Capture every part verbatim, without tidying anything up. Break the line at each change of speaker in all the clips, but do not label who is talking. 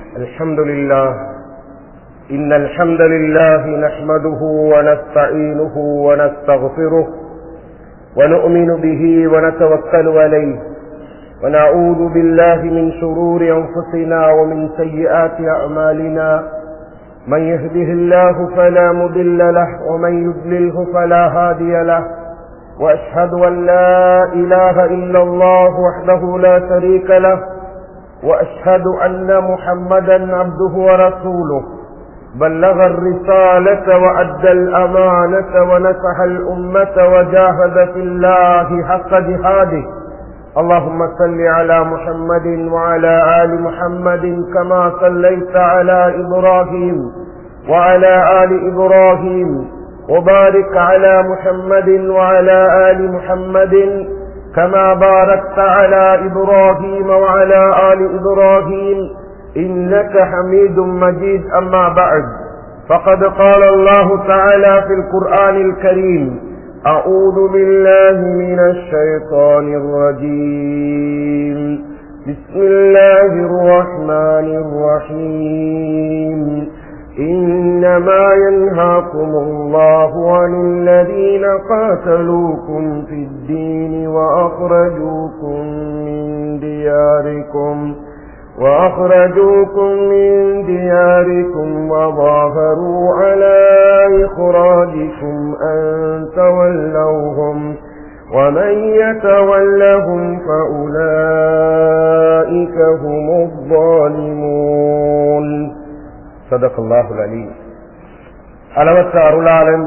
الحمد لله إن الحمد لله نحمده ونستعينه ونستغفره ونؤمن به ونتوكل عليه ونعوذ بالله من شرور أنفسنا ومن سيئات أعمالنا من يهده الله فلا مضل له ومن يضلله فلا هادي له وأشهد أن لا إله إلا الله وحده لا شريك له وأشهد أن محمدا عبده ورسوله بلغ الرسالة وأدى الأمانة ونصح الأمة وجاهد في الله حق جهاده اللهم صل على محمد وعلى آل محمد كما صليت على إبراهيم وعلى آل إبراهيم وبارك على محمد وعلى آل محمد كما باركت على إبراهيم وعلى آل إبراهيم إنك حميد مجيد. أما بعد فقد قال الله تعالى في القرآن الكريم أعوذ بالله من الشيطان الرجيم بسم الله الرحمن الرحيم إنما ينهاكم الله عن الذين قاتلوكم في الدين وأخرجوكم من دياركم وأخرجوكم من دياركم وظاهروا على إخراجكم أن تولوهم ومن يتولهم فأولئك هم الظالمون. صدق الله العليم. அளவற்ற அருளாளன்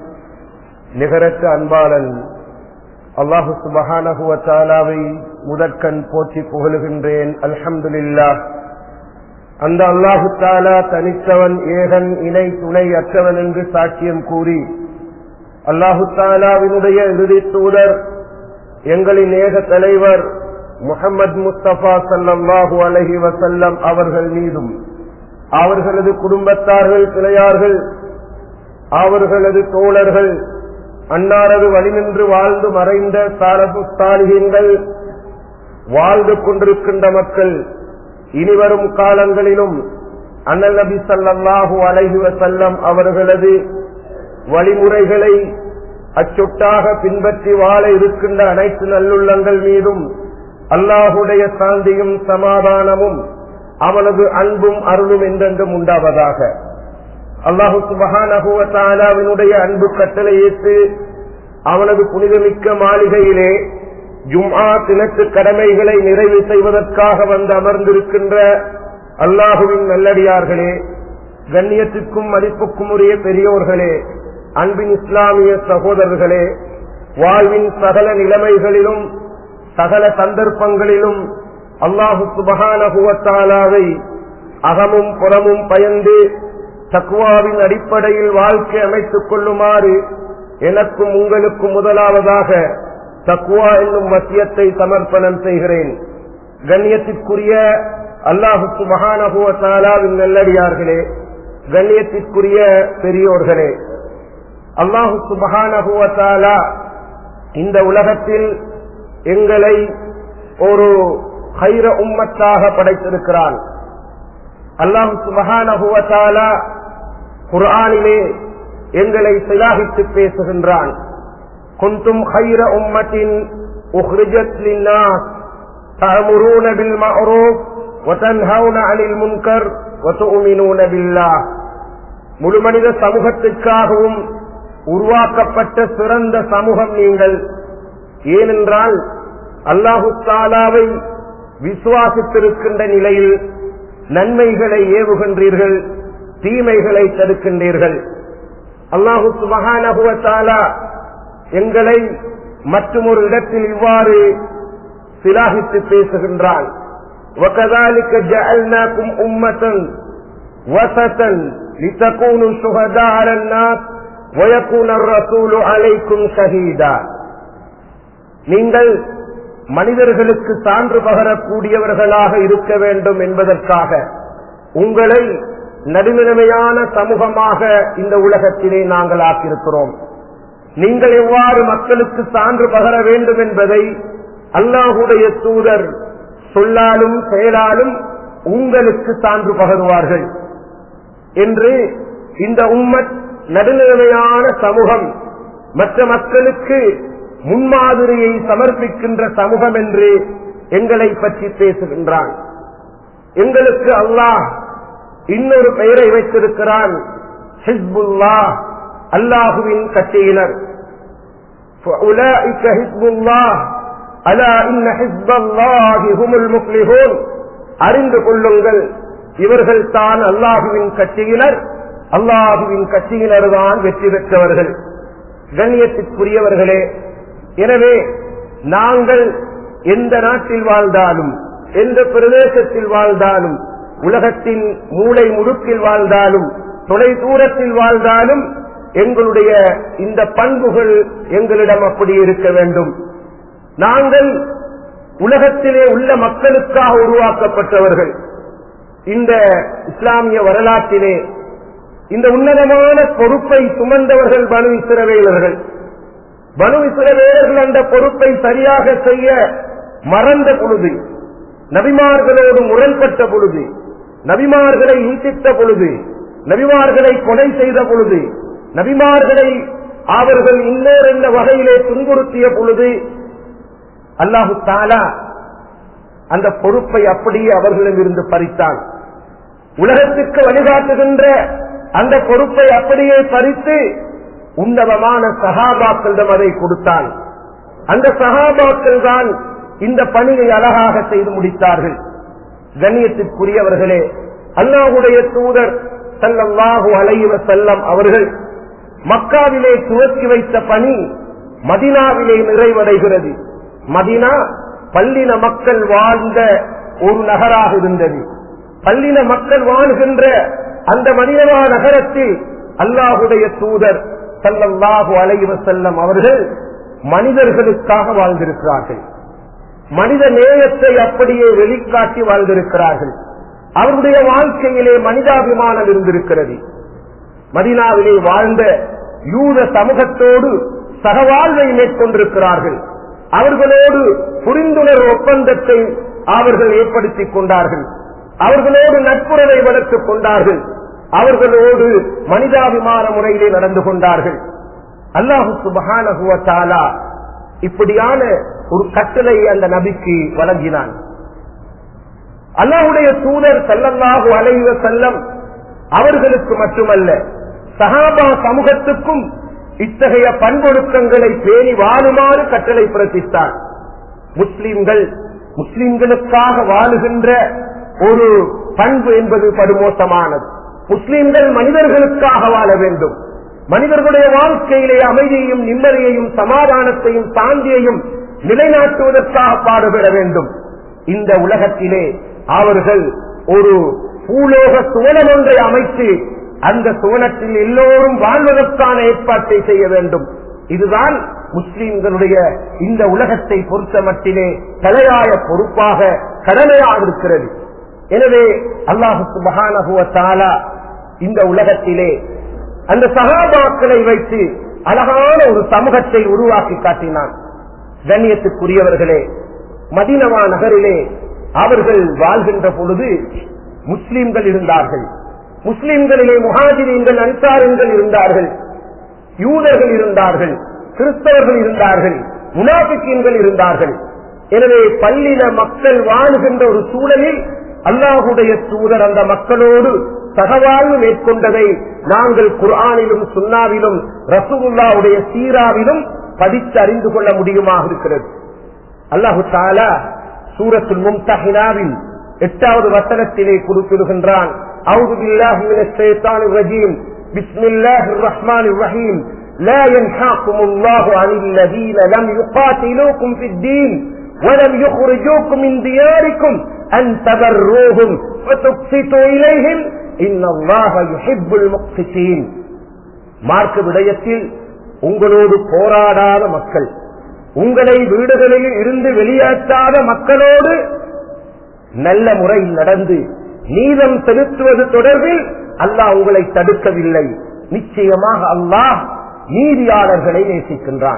நிகரற்ற அன்பாளன் அல்லாஹு சுப்ஹானஹு வ தஆலாவை முதற்கண் போற்றி புகழுகின்றேன். அல்ஹம்துலில்லாஹ். அந்த அல்லாஹு தஆலா தனித்தவன், ஏகன், இணை துணை அற்றவன் என்று சாட்சியம் கூறி அல்லாஹு தஆலாவினுடைய இறுதி தூதர் எங்களின் ஏக தலைவர் முஹம்மது முஸ்தபா ஸல்லல்லாஹு அலைஹி வஸல்லம் அவர்கள் மீதும் அவர்களது குடும்பத்தார்கள், கிளையார்கள், அவர்களது தோழர்கள், அன்னாரது வழிநின்று வாழ்ந்து மறைந்த சாலபு சாலிஹீன்கள், வாழ்ந்து கொண்டிருக்கின்ற மக்கள், இனிவரும் காலங்களிலும் அண்ணல் நபி ஸல்லல்லாஹு அலைஹி வஸல்லம் அவர்களது வழிமுறைகளை அச்சொட்டாக பின்பற்றி வாழ இருக்கின்ற அனைத்து நல்லுள்ளங்கள் மீதும் அல்லாஹுடைய சாந்தியும் சமாதானமும் அவனது அன்பும் அருளும் என்றென்றும் உண்டாவதாக. அல்லாஹு சுப்ஹானஹு வ தஆலாவினுடைய அன்பு கட்டளை ஏற்று அவனது புனிதமிக்க மாளிகையிலே ஜும்ஆ தினத்து கடமைகளை நிறைவு செய்வதற்காக வந்து அமர்ந்திருக்கின்ற அல்லாஹுவின் நல்லடியார்களே, கண்ணியத்திற்கும் மதிப்புக்கும் உரிய பெரியோர்களே, அன்பின் இஸ்லாமிய சகோதரர்களே, வாழ்வின் சகல நிலைமைகளிலும் சகல சந்தர்ப்பங்களிலும் அல்லாஹு சுப்ஹானஹு வ தஆலாவை அகமும் புறமும் பயந்து தக்வாவின் அடிப்படையில் வாழ்க்கை அமைத்துக் கொள்ளுமாறு எனக்கும் உங்களுக்கும் முதலாவதாக தக்வா என்னும் வசியத்தை சமர்ப்பணம் செய்கிறேன். கண்ணியத்திற்குரிய அல்லாஹு சுப்ஹானஹு வ தஆலாவின் நல்லடியார்களே, கண்ணியத்திற்குரிய பெரியோர்களே, அல்லாஹு சுப்ஹானஹு வ தஆலா இந்த உலகத்தில் எங்களை ஒரு ஹைர உம்மத்தாக படைத்திருக்கிறான். அல்லாஹு சுப்ஹானஹு வ தஆலா குர்ஆனிலே எங்களை சிலாகித்து பேசுகின்றான். குன்தும் ஹைர உம்மத்தின் உஹ்ரிஜத் லின்னாஸ் தஅமுரூன பில் மஅரூஃப் வ தன்ஹவுன அனில் முன்கர் வ து'மினூன பில்லாஹ். முழு மனித சமூகத்திற்காகவும் உருவாக்கப்பட்ட சிறந்த சமூகம் நீங்கள். ஏனென்றால் அல்லாஹு தஆலாவை விசுவாசித்திருக்கின்ற நிலையில் நன்மைகளை ஏவுகின்றீர்கள், தீமைகளை தடுக்கின்றீர்கள். அல்லாஹு சுப்ஹானஹு வ தஆலா எங்களை மற்றொரு இடத்தில் இவ்வாறு சிலாகித்து பேசுகின்றான். وَكَذَلِكَ جَعَلْنَاكُمْ أُمَّةً وَسَطًا لِتَكُونُوا شُهَدَاءَ عَلَى النَّاسِ وَيَكُونَ الرَّسُولُ عَلَيْكُمْ شَهِيدًا. நீங்கள் மனிதர்களுக்கு சான்று பகரக்கூடியவர்களாக இருக்க வேண்டும் என்பதற்காக உங்களை நடுநிலைமையான சமூகமாக இந்த உலகத்திலே நாங்கள் ஆக்கியிருக்கிறோம். நீங்கள் எவ்வாறு மக்களுக்கு சான்று பகர வேண்டும் என்பதை அல்லாஹுடைய தூதர் சொல்லாலும் செயலாலும் உங்களுக்கு சான்று பகருவார்கள் என்று இந்த உம்மத் நடுநிலைமையான சமூகம், மற்ற மக்களுக்கு முன்மாதிரியை சமர்ப்பிக்கின்ற சமூகம் என்று எங்களை பற்றி பேசுகின்றான். எங்களுக்கு அல்லாஹ் இன்னொரு பெயரை வைத்திருக்கிறான், ஹிஸ்புல்லாஹ், அல்லாஹுவின் கட்சியினர். ஃபஉலாஇக ஹிஸ்புல்லாஹ் அலா இன்ன ஹிஸ்பல்லாஹி ஹுமுல் முஃப்லிஹூன். அறிந்து கொள்ளுங்கள், இவர்கள் தான் அல்லாஹுவின் கட்சியினர், அல்லாஹுவின் கட்சியினர் தான் வெற்றி பெற்றவர்கள். கண்ணியத்திற்குரியவர்களே, எனவே நாங்கள் எந்த நாட்டில் வாழ்ந்தாலும், எந்த பிரதேசத்தில் வாழ்ந்தாலும், உலகத்தின் மூளை முடுக்கில் வாழ்ந்தாலும், தொலை தூரத்தில் வாழ்ந்தாலும், எங்களுடைய இந்த பண்புகள் எங்களிடம் அப்படி இருக்க வேண்டும். நாங்கள் உலகத்திலே உள்ள மக்களுக்காக உருவாக்கப்பட்டவர்கள். இந்த இஸ்லாமிய வரலாற்றிலே இந்த உன்னதமான பொறுப்பை சுமந்தவர்கள் பனு இஸ்ரவேலர்கள். பனு இஸ்ரவேலர்கள் அந்த பொறுப்பை சரியாக செய்ய மறந்த பொழுது, நபிமார்களோடு முரண்பட்ட பொழுது, நபிமார்களை இன்சித்த பொழுது, நபிமார்களை கொலை செய்த பொழுது, நபிமார்களை அவர்கள் இன்னொரு என்ற வகையிலே துன்புறுத்திய பொழுது, அல்லாஹு தஆலா அந்த பொறுப்பை அப்படியே அவர்களிடமிருந்து பறித்தான். உலகத்திற்கு வழிகாட்டுகின்ற அந்த பொறுப்பை அப்படியே பறித்து உன்னதமான சஹாபாக்களிடம் அதை கொடுத்தான். அந்த சஹாபாக்கள் தான் இந்த பணியை அழகாக செய்து முடித்தார்கள். கண்ணியத்திற்குரியவர்களே, அல்லாஹ்வுடைய தூதர் ஸல்லல்லாஹு அலைஹி வஸல்லம் அவர்கள் மக்காவிலே துவக்கி வைத்த பணி மதீனாவிலே நிறைவடைகிறது. மதீனா பல்லின மக்கள் வாழ்ந்த ஒரு நகராக இருந்தது. பல்லின மக்கள் வாழ்கின்ற அந்த மதீனா நகரத்தில் அல்லாஹ்வுடைய தூதர் ஸல்லல்லாஹு அலைஹி வஸல்லம் அவர்கள் மனிதர்களுக்காக வாழ்ந்திருக்கிறார்கள். மனித நேயத்தை அப்படியே வெளிக்காட்டி வாழ்ந்திருக்கிறார்கள். அவருடைய வாழ்க்கையிலே மனிதாபிமானம் இருந்திருக்கிறது. மதீனாவிலே வாழ்ந்த யூத சமூகத்தோடு சகவாழ்வை மேற்கொண்டிருக்கிறார்கள். அவர்களோடு புரிந்துணர்வு ஒப்பந்தத்தை அவர்கள் ஏற்படுத்திக் கொண்டார்கள். அவர்களோடு நட்புறவை வளர்த்துக் கொண்டார்கள். அவர்களோடு மனிதாபிமான முறையிலே நடந்து கொண்டார்கள். அல்லாஹ் சுப்ஹானஹு வ தஆலா இப்படியான ஒரு கட்டளை அந்த நபிக்கு வழங்கினான். அல்லாஹ்வுடைய தூதர் ஸல்லல்லாஹு அலைஹி வஸல்லம் அவர்களுக்கு மட்டுமல்ல, சஹாபா சமூகத்துக்கும் இத்தகைய பண்பொழுக்கங்களை பேணி வாழுமாறு கட்டளை பிறப்பித்தார். முஸ்லிம்கள் முஸ்லிம்களுக்காக வாழுகின்ற ஒரு பண்பு என்பது படுமோசமானது. முஸ்லிம்கள் மனிதர்களுக்காக வாழ வேண்டும். மனிதர்களுடைய வாழ்க்கையிலே அமைதியையும் நிம்மதியையும் சமாதானத்தையும் சாந்தியையும் நிலைநாட்டுவதற்காக பாடுபட வேண்டும். இந்த உலகத்திலே அவர்கள் ஒரு பூலோக சுவனம் ஒன்றை அமைத்து அந்த சுவனத்தில் எல்லோரும் வாழ்வதற்கான ஏற்பாட்டை செய்ய வேண்டும். இதுதான் முஸ்லிம்களுடைய இந்த உலகத்தை பொறுத்த மட்டிலே தலையாய பொறுப்பாக கடமையாக இருக்கிறது. எனவே அல்லாஹ் சுப்ஹானஹு வ தஆலா இந்த உலகத்திலே அந்த சஹாபாக்களை வைத்து அழகான ஒரு சமூகத்தை உருவாக்கி காட்டினான். கண்ணியத்துக்குரியவர்களே, மதீனா நகரிலே அவர்கள் வாழ்கின்ற பொழுது முஸ்லிம்கள் இருந்தார்கள். முஸ்லிம்களிலே முஹாஜிரீன்கள், அன்சாரின்கள் இருந்தார்கள், யூதர்கள் இருந்தார்கள், கிறிஸ்தவர்கள் இருந்தார்கள், முனாஃபிகீன்கள் இருந்தார்கள். எனவே பல்லின மக்கள் வாழுகின்ற ஒரு சூழலில் அல்லாஹ்வுடைய தூதர் அந்த மக்களோடு சகவாழ்வு மேற்கொண்டதை நாங்கள் குர்ஆனிலும் சுன்னாவிலும் ரசூலுல்லாஹ்வுடைய சீராவிலும் படித்து அறிந்து கொள்ள முடியுமாக இருக்கிறது. அல்லாஹ் தஆலா சூரத்துல் மும்தஹினாவின் எட்டாவது வசனத்திலே குறிப்பிடுகின்றான், அஊது பில்லாஹி மினஷ் ஷைத்தானிர் ரஜீம், பிஸ்மில்லாஹிர் ரஹ்மானிர் ரஹீம், லா யன்ஹாகுமுல்லாஹு அனில் லதீன லம் யுகாத்திலூகும் ஃபித்தீன் வலம் யுக்ரிஜூகும் மின் தியாரிக்கும் அன் தபர்ரூஹும் வதுக்ஸிது இலைஹிம் இன்னல்லாஹ யுஹிப்புல் முக்ஸிதீன். மார்க்க விடயத்தில் உங்களோடு போராடாத மக்கள், உங்களை வீடுகளில் இருந்து வெளியேற்றாத மக்களோடு நல்ல முறையில் நடந்து நீதம் செலுத்துவது தொடர்பில் அல்லாஹ் உங்களை தடுக்கவில்லை. நிச்சயமாக அல்லாஹ் நீதியாளர்களை நேசிக்கின்றான்.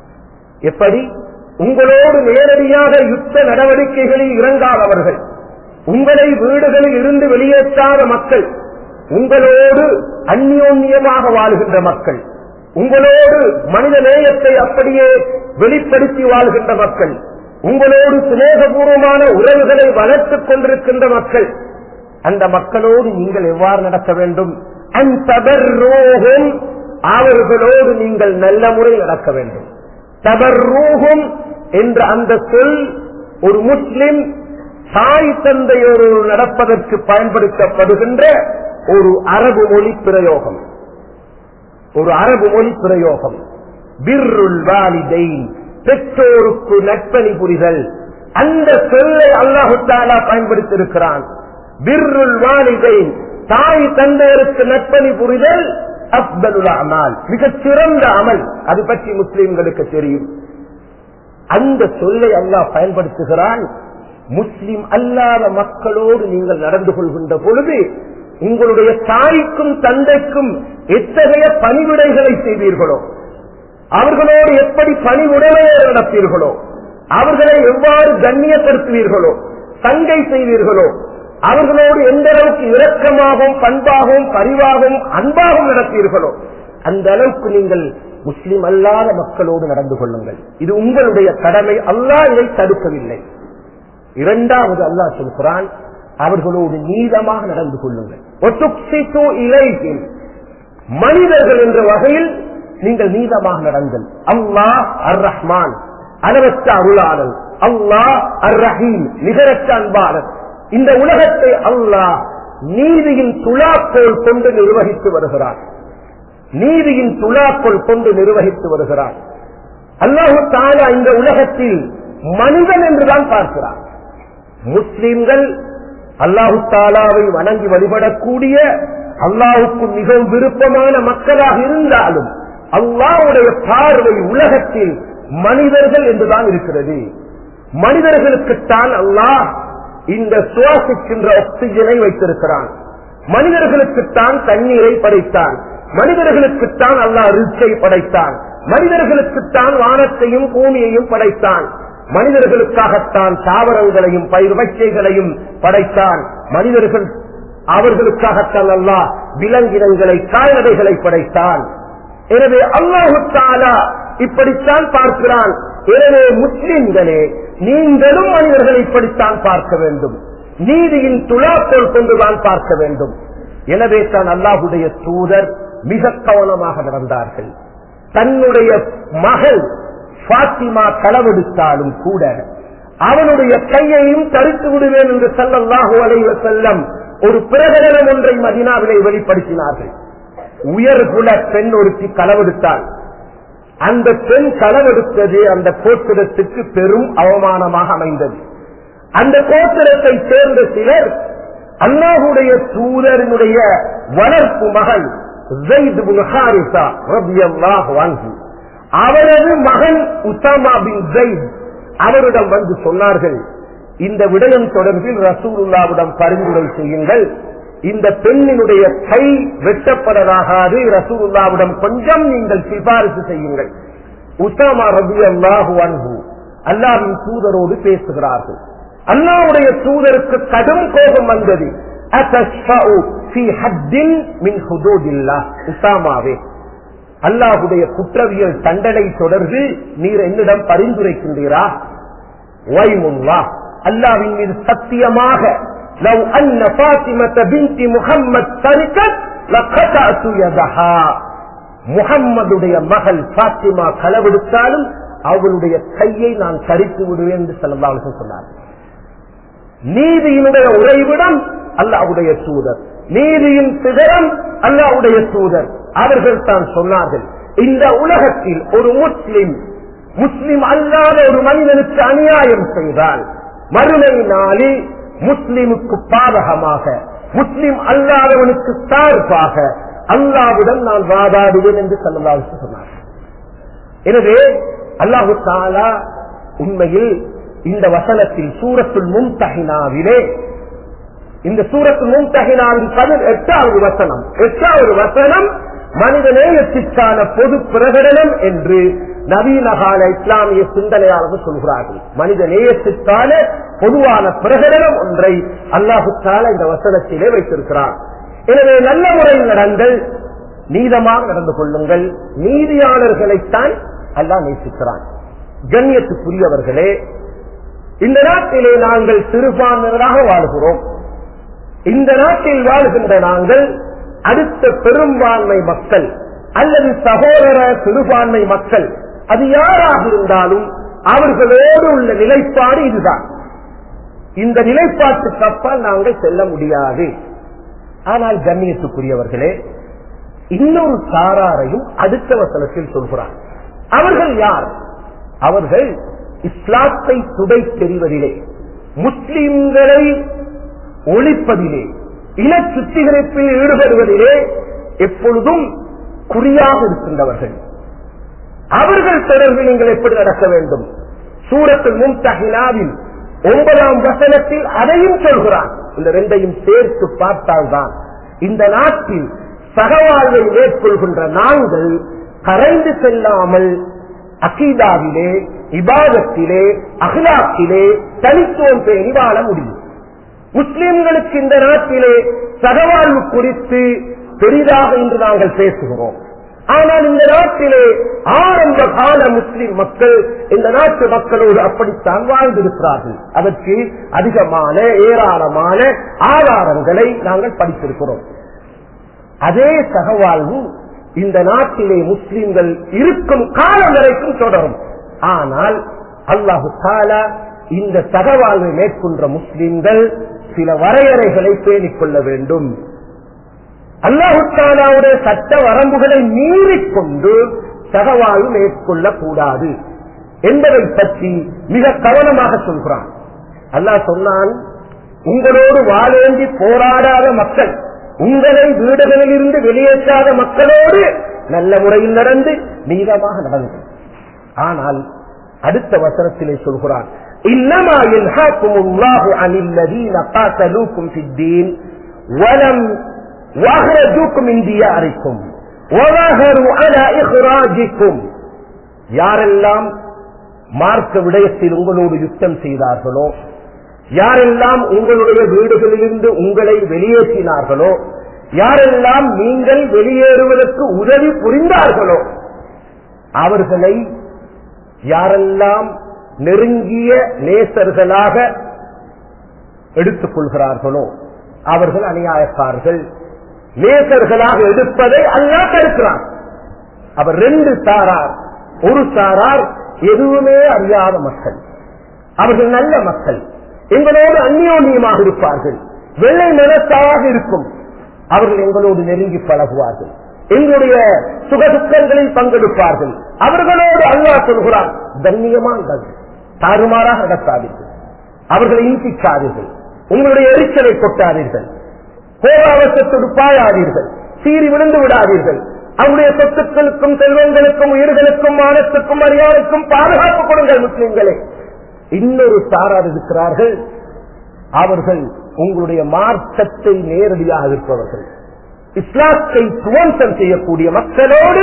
எப்படி? உங்களோடு நேரடியாக யுத்த நடவடிக்கைகளில் இறங்காதவர்கள், உங்களை வீடுகளில் இருந்து வெளியேற்றாத மக்கள், உங்களோடு அந்யோன்யமாக வாழ்கின்ற மக்கள், உங்களோடு மனித நேயத்தை அப்படியே வெளிப்படுத்தி வாழ்கின்ற மக்கள், உங்களோடு சிநேகபூர்வமான உறவுகளை வளர்த்துக் கொண்டிருக்கின்ற மக்கள், அந்த மக்களோடு நீங்கள் எவ்வாறு நடக்க வேண்டும்? அந்தபர்ரூஹும், அவர்களோடு நீங்கள் நல்ல முறை நடக்க வேண்டும். தபர்ரூஹும் என்ற அந்த சொல் ஒரு முஸ்லிம் தாய் தந்தையோடு நடப்பதற்கு பயன்படுத்தப்படுகின்ற ஒரு அரபு மொழி பிரயோகம். ஒரு அரபு மொழி பிரயோகம். பிர்ருல் வாலிதைன், பெற்றோருக்கு நற்பணி புரிதல். அந்த சொல்லை அல்லாஹு தஆலா பயன்படுத்தி இருக்கிறான். பிர்ருல் வாலிதைன், தாய் தந்தையருக்கு நற்பணி புரிதல் அஃதலுல் அமால், மிகச் சிறந்த அமல். அது பற்றி முஸ்லிம்களுக்கு தெரியும். அந்த சொல்லை அல்லாஹ் பயன்படுத்துகிறான். முஸ்லிம் அல்லாத மக்களோடு நீங்கள் நடந்து கொள்கின்ற பொழுது உங்களுடைய தாய்க்கும் தந்தைக்கும் எத்தகைய பணிவிடைகளை செய்வீர்களோ, அவர்களோடு எப்படி பணிவுடைமையை நடப்பீர்களோ, அவர்களை எவ்வாறு கண்ணியப்படுத்துவீர்களோ, சங்கை செய்வீர்களோ, அவர்களோடு எந்த அளவுக்கு இரக்கமாகவும் பண்பாகவும் பரிவாகவும் அன்பாகவும் நடப்பீர்களோ, அந்த அளவுக்கு நீங்கள் முஸ்லிம் அல்லாத மக்களோடு நடந்து கொள்ளுங்கள். இது உங்களுடைய கடமை. அல்லாஹ் இதை தடுக்கவில்லை. இரண்டாவது அல்லாஹ் சொல்கிறான், அவர்களோடு நீதமாக நடந்து கொள்ளுங்கள். மனிதர்கள் என்ற வகையில் நீங்கள் நீதமாக நடங்கள். அல்லாஹ் அர் ரஹ்மான், அளவற்ற அருளாளன். அல்லாஹ் அர் ரஹீம், நிகரற்ற அன்பாளன். இந்த உலகத்தை அல்லாஹ் நீதியின் துலாக்கோல் கொண்டு நிர்வகித்து வருகிறார். நீதியின் துலாக்கோல் கொண்டு நிர்வகித்து வருகிறார். அல்லாஹு தஆலா இந்த உலகத்தில் மனிதன் என்றுதான் பார்க்கிறார். முஸ்லிம்கள் அல்லாஹு தஆலாவை வணங்கி வழிபடக்கூடிய, அல்லாஹுக்கு மிகவும் விருப்பமான மக்களாக இருந்தாலும் அல்லாஹ்வுடைய பார்வை உலகத்தில் மனிதர்கள் என்றுதான் இருக்கிறது. மனிதர்களுக்குத்தான் அல்லாஹ் இந்த சுவாசிக்கின்ற ஆக்சிஜனை வைத்திருக்கிறான். மனிதர்களுக்குத்தான் தண்ணீரை படைத்தான். மனிதர்களுக்குத்தான் அல்லாஹ் ரிஸ்கை படைத்தான். மனிதர்களுக்குத்தான் வானத்தையும் பூமியையும் படைத்தான். மனிதர்களுக்காகத்தான் தாவரங்களையும் பயிர் வகைகளையும் படைத்தான். மனிதர்கள் அவர்களுக்காகத்தான் அல்லாஹ் விலங்கினங்களை கால்நடைகளை படைத்தான். எனவே அல்லாஹு தஆலா இப்படித்தான் பார்க்கிறான். எனவே முஸ்லிம்களே, நீங்களும் மனிதர்களை இப்படித்தான் பார்க்க வேண்டும். நீதியின் துலாக்கோல் கொண்டுதான் பார்க்க வேண்டும். எனவே தான் அல்லாஹுடைய தூதர் மிக கவனமாக நடந்தார்கள். தன்னுடைய மகள் பாத்திமா களவெடுத்தாலும் கூட அவனுடைய கையையும் தடுத்து விடுவேன் என்று ஸல்லல்லாஹு அலைஹி வஸல்லம் ஒரு பிரகடனம் ஒன்றை மதீனாவிலே வெளிப்படுத்தினார்கள். உயர்குல பெண் ஒருத்தி களவெடுத்தாள். அந்த பெண் களவெடுத்தது அந்த கோத்திரத்துக்கு பெரும் அவமானமாக அமைந்தது. அந்த கோத்திரத்தை சேர்ந்த சிலர் அல்லாஹுடைய தூதரினுடைய வளர்ப்பு மகன் ஸைத் பின் ஹாரிஸா ரலியல்லாஹு அன்ஹு, அவரது மகன் உஸாமா பின் ஸைத் அவரிடம் வந்து சொன்னார்கள், இந்த விடயம் தொடர்பில் ரசூலுல்லாஹ்விடம் பரிந்துரை செய்யுங்கள். இந்த பெண்ணினுடைய கை வெட்டப்படலாகாது. ரசூலுல்லாஹ்விடம் கொஞ்சம் நீங்கள் சிபாரிசு செய்யுங்கள். உஸாமா ரலியல்லாஹு அன்ஹு அல்லாஹ்வின் தூதரோடு பேசுகிறார்கள். அல்லாஹ்வுடைய தூதருக்கு கடும் கோபம் வந்தது. அத்தஷ்ஃபஉ ஃபீ ஹத்தின் மின் ஹுதூதில்லாஹ், உஸாமாவே, அல்லாஹ்வுடைய குற்றவியல் தண்டனை தொடர்பில் நீர் என்னிடம் பரிந்துரைக்கின்றீரா? வைமுல்லாஹ், அல்லாஹ்வின் மீது சத்தியமாக, லவ் அன்ன ஃபாத்திமத பின்த் முஹம்மத் தரிகத் லகதஅது யதஹா, முஹம்மதுடைய மகள் ஃபாத்திமா களவெடுத்தாலும் அவளுடைய கையை நான் தரித்து விடுவேன் என்று ஸல்லல்லாஹு அலைஹி வஸல்லம் சொன்னார். நீதியினுடைய உறைவிடம் அல்லாஹ்வுடைய தூதர், நீதியின் சிகரம் அல்லாஹ்வுடைய தூதர். அவர்கள் தான் சொன்னார்கள், இந்த உலகத்தில் ஒரு முஸ்லிம் முஸ்லிம் அல்லாத ஒரு மனிதனுக்கு அநியாயம் செய்தால் மறுமை நாளில் முஸ்லிமுக்கு பாதகமாக, முஸ்லிம் அல்லாதவனுக்கு சார்பாக அல்லாஹ்விடம் நான் வாதாடுவேன் என்று ஸல்லல்லாஹு அலைஹி வஸல்லம் சொன்னார். எனவே அல்லாஹு தஆலா உண்மையில் இந்த வசனத்தில் சூரத்துல் மும்தஹினாவிலே, இந்த சூரத்துல் மும்தஹினாவின் பதினெட்டாவது வசனம், எட்டாவது வசனம் மனித நேயத்திற்கான பொது பிரகடனம் என்று நவீன கால இஸ்லாமிய சிந்தனையாளர்கள் சொல்கிறார்கள். மனித நேயத்துக்கான பொதுவான பிரகடனம் ஒன்றை அல்லாஹு தஆலா இந்த வசனத்திலே வைத்திருக்கிறார். எனவே நல்ல முறையில் நடங்கள், நீதமாக நடந்து கொள்ளுங்கள். நீதியாளர்களைத்தான் அல்லாஹ் நேசிக்கிறான். கண்ணியத்துக்குரியவர்களே, இந்த நாட்டிலே நாங்கள் சிறுபான்மையினராக வாழ்கிறோம். இந்த நாட்டில் வாழ்கின்ற நாங்கள் அடுத்த பெரும்பான்மை மக்கள் அல்லது சகோதர சிறுபான்மை மக்கள், அது யாராக இருந்தாலும் அவர்களோடு உள்ள நிலைப்பாடு இதுதான். இந்த நிலைப்பாட்டுக்கு அப்பால் நாங்கள் செல்ல முடியாது. ஆனால் கண்ணியத்துக்குரியவர்களே, இன்னொரு சாராரையும் அடுத்த வசனத்தில் சொல்கிறார். அவர்கள் யார்? அவர்கள் இஸ்லாத்தை துடை தெரிவதிலே, முஸ்லிம்களை ஒழிப்பதிலே, இன சுத்திகரிப்பில் ஈடுபடுவதிலே எப்பொழுதும் குறியாக இருக்கின்றவர்கள். அவர்கள் தொடர்பில் நீங்கள் எப்படி நடக்க வேண்டும்? சூரத்துல் மும்தஹினாவில் ஒன்பதாம் வசனத்தில் அதையும் சொல்கிறான். இந்த ரெண்டையும் சேர்த்து பார்த்தால்தான் இந்த நாட்டில் சகவாழ்வை மேற்கொள்கின்ற நாங்கள் கரைந்து செல்லாமல் அகீதாவிலே, இபாதத்திலே, அஹ்லாக்கிலே தனித்துவம் பேணி வாழ முடியும். முஸ்லிம்களுக்கு இந்த நாட்டிலே சகவாழ்வு குறித்து பெரிதாக இன்று நாங்கள் பேசுகிறோம். ஆனால் இந்த நாட்டிலே ஆரம்ப கால முஸ்லிம் மக்கள் இந்த நாட்டு மக்களோடு அப்படித்தான் வாழ்ந்திருக்கிறார்கள். அதற்கு அதிகமான ஏராளமான ஆதாரங்களை நாங்கள் படித்திருக்கிறோம். அதே சகவாழ்வு இந்த நாட்டிலே முஸ்லிம்கள் இருக்கும் காலம் வரைக்கும் தொடரும். ஆனால் அல்லாஹு தஆலா இந்த சகவாழ்வை மேற்கொண்ட முஸ்லிம்கள் சில வரையறைகளை பேணிக் கொள்ள வேண்டும். அல்லாஹு தஆலாவுடைய சட்ட வரம்புகளை மீறிக்கொண்டு சகவாழ்வு மேற்கொள்ளக் கூடாது என்பதை பற்றி மிக கவனமாக சொல்கிறான். அல்லாஹ் சொன்னான், உங்களோடு வாழேந்தி போராடாத மக்கள், உங்களை வீடுகளில் இருந்து வெளியேற்றாத மக்களோடு நல்ல முறையில் நடந்து நீளமாக நடந்து. ஆனால் அடுத்த வசனத்திலே சொல்கிறான், இன்னமா யன்ஹாகுமுல்லாஹு அனில் லதீன காதலூகும் ஃபித்தீன் வலம் வஹரஜூகும் மின் தியாரிக்கும் வலஹரு அலா இஹ்ராஜிக்கும். யாரெல்லாம் மார்க்க விடயத்தில் உங்களோடு யுத்தம் செய்தார்களோ, யாரெல்லாம் உங்களுடைய வீடுகளிலிருந்து உங்களை வெளியேற்றினார்களோ, யாரெல்லாம் நீங்கள் வெளியேறுவதற்கு உதவி புரிந்தார்களோ, அவர்களை யாரெல்லாம் நெருங்கிய நேசர்களாக எடுத்துக் கொள்கிறார்களோ அவர்கள் அநியாயக்காரர்கள். நேசர்களாக எடுப்பதை அல்லாஹ் தடுக்கிறான். அவர் ரெண்டு சாரார். ஒரு சாரார் எதுவுமே அறியாத மக்கள், அவர்கள் நல்ல மக்கள், எங்களோடு அந்யோன்யமாக இருப்பார்கள், வெள்ளை நிறத்தாக இருக்கும், அவர்கள் எங்களோடு நெருங்கி பழகுவார்கள், எங்களுடைய சுகதுக்கங்களில் பங்கெடுப்பார்கள். அவர்களோடு அல்லாஹ் சொல்கிறான், கண்ணியமாக தாறுமாறாக நடத்தாதீர்கள், அவர்களை இன்சிக்காதீர்கள், உங்களுடைய எரிச்சலை கொட்டாதீர்கள், கோபாவசத்தோடு பாயாதீர்கள், சீறி விழுந்து விடாதீர்கள், அவருடைய சொத்துக்களுக்கும் செல்வங்களுக்கும் உயிர்களுக்கும் மானத்துக்கும் மரியாதைக்கும் பாதுகாப்பு கொடுங்கள். முஸ்லிம்களே, இன்னொரு சாரார் இருக்கிறார்கள், அவர்கள் உங்களுடைய மார்க்கத்தை நேரடியாக இருப்பவர்கள், இஸ்லாத்தை துவம்சம் செய்யக்கூடிய மக்களோடு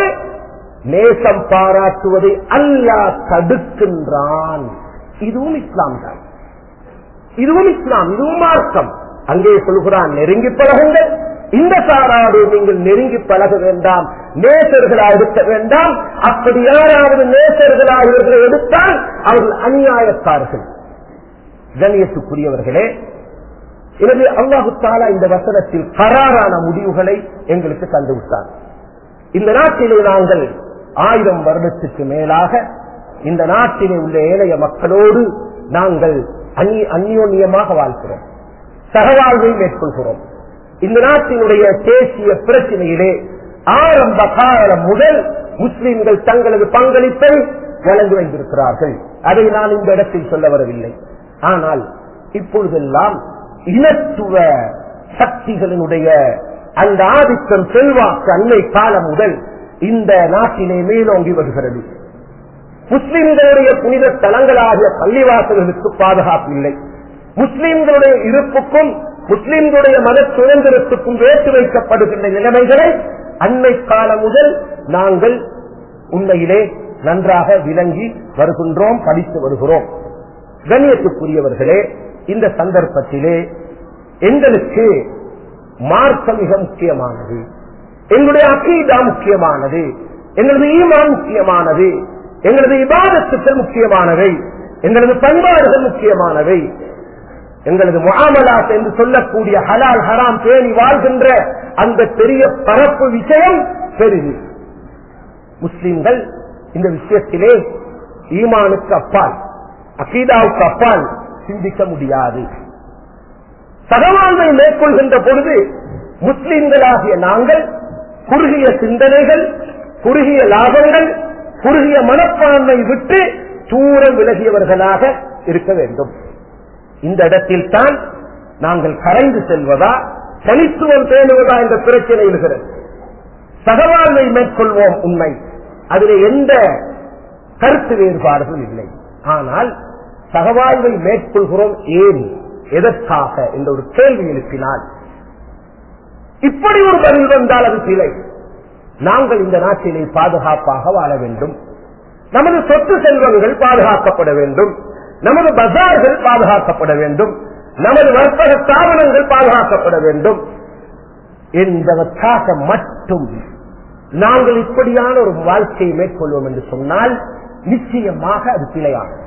நேசம் பாராட்டுவதை அல்லாஹ் தடுக்கின்றான். இதுவும் இஸ்லாம் தான், இதுவும் இஸ்லாம், இதுவும் மார்க்கம். அங்கே சொல்கிறான், நெருங்கி பழகுங்கள். இந்த சாராடு நீங்கள் நெருங்கி பழக வேண்டாம், நேசர்களாக இருக்க வேண்டாம். அப்படி யாராவது நேசர்களாக இவர்களை எடுத்தால் அவர்கள் அநியாயக்காரர்கள். கண்ணியத்துக்குரியவர்களே, எனவே அல்லாஹு தஆலா இந்த வசனத்தில் கராரான முடிவுகளை எங்களுக்கு தந்துவிட்டார். இந்த நாட்டிலே நாங்கள் ஆயிரம் வருடத்துக்கு மேலாக இந்த நாட்டிலே உள்ள ஏழைய மக்களோடு நாங்கள் அந்யோன்யமாக வாழ்கிறோம், சகவாழ்வை மேற்கொள்கிறோம். இந்த நாட்டினுடைய தேசிய பிரச்சனையிலே ஆரம்ப காலம் முதல் முஸ்லிம்கள் தங்களது பங்களிப்பை வழங்கி வைத்திருக்கிறார்கள். அதை நான் இந்த இடத்தில் சொல்ல வரவில்லை. ஆனால் இப்பொழுதெல்லாம் இனத்துவ சக்திகளினுடைய அந்த ஆதிக்கம் செல்வாக்கு அன்னை காலம் முதல் இந்த நாட்டிலே மேலோங்கி வருகிறது. முஸ்லிம்களுடைய புனித தலங்களாகிய பள்ளிவாசல்களுக்கு பாதுகாப்பு இல்லை. முஸ்லிம்களுடைய இருப்புக்கும் முஸ்லிம்களுடைய மத சுதந்திரத்துக்கும் வேட்டு வைக்கப்படுகின்ற நிலைமைகளை அன்னை காலம் முதல் நாங்கள் உண்மையிலே நன்றாக விளங்கி வருகின்றோம், படித்து வருகிறோம். கண்ணியத்துக்குரியவர்களே, இந்த சந்தர்ப்பத்திலே எங்களுக்கு மார்க்கம் மிக முக்கியமானது, எங்களுடைய அகீதா முக்கியமானது, எங்களது ஈமான் முக்கியமானது, எங்களது இபாதத்துக்கள் முக்கியமானவை, எங்களது பண்பாடுகள் முக்கியமானவை, எங்களது முஆமலாத் என்று சொல்லக்கூடிய ஹலால் ஹராம் பேணி வாழ்கின்ற அந்த பெரிய பரப்பு விஷயம் பெரிது. முஸ்லிம்கள் இந்த விஷயத்திலே ஈமானுக்கு அப்பால், அகீதாவுக்கு அப்பால் சிந்திக்க முடியாது. சகவாழ்வை மேற்கொள்கின்ற பொழுது முஸ்லிம்களாகிய நாங்கள் குறுகிய சிந்தனைகள், குறுகிய லாபங்கள், குறுகிய மனப்பான்மை விட்டு தூரம் விலகியவர்களாக இருக்க வேண்டும். இந்த இடத்தில் தான் நாங்கள் கரைந்து செல்வதா தனித்துவம் பேணுவதா என்ற பிரச்சனை இருக்கிறது. சகவாழ்வை மேற்கொள்வோம் உண்மை, அதில் எந்த கருத்து வேறுபாடுகள் இல்லை. ஆனால் சகவாழ்வை மேற்கொள்கிறோம் ஏன், எதற்காக என்ற ஒரு கேள்வி எழுப்பினால் இப்படி ஒரு பதில் வந்தால் அது பிழை. நாங்கள் இந்த நாட்டிலே பாதுகாப்பாக வாழ வேண்டும், நமது சொத்து செல்வங்கள் பாதுகாக்கப்பட வேண்டும், நமது பஜார்கள் பாதுகாக்கப்பட வேண்டும், நமது வர்த்தக ஸ்தாபனங்கள் பாதுகாக்கப்பட வேண்டும் என்பதற்காக மட்டும் நாங்கள் இப்படியான ஒரு வாழ்க்கையை மேற்கொள்வோம் என்று சொன்னால் நிச்சயமாக அது பிழையாகும்.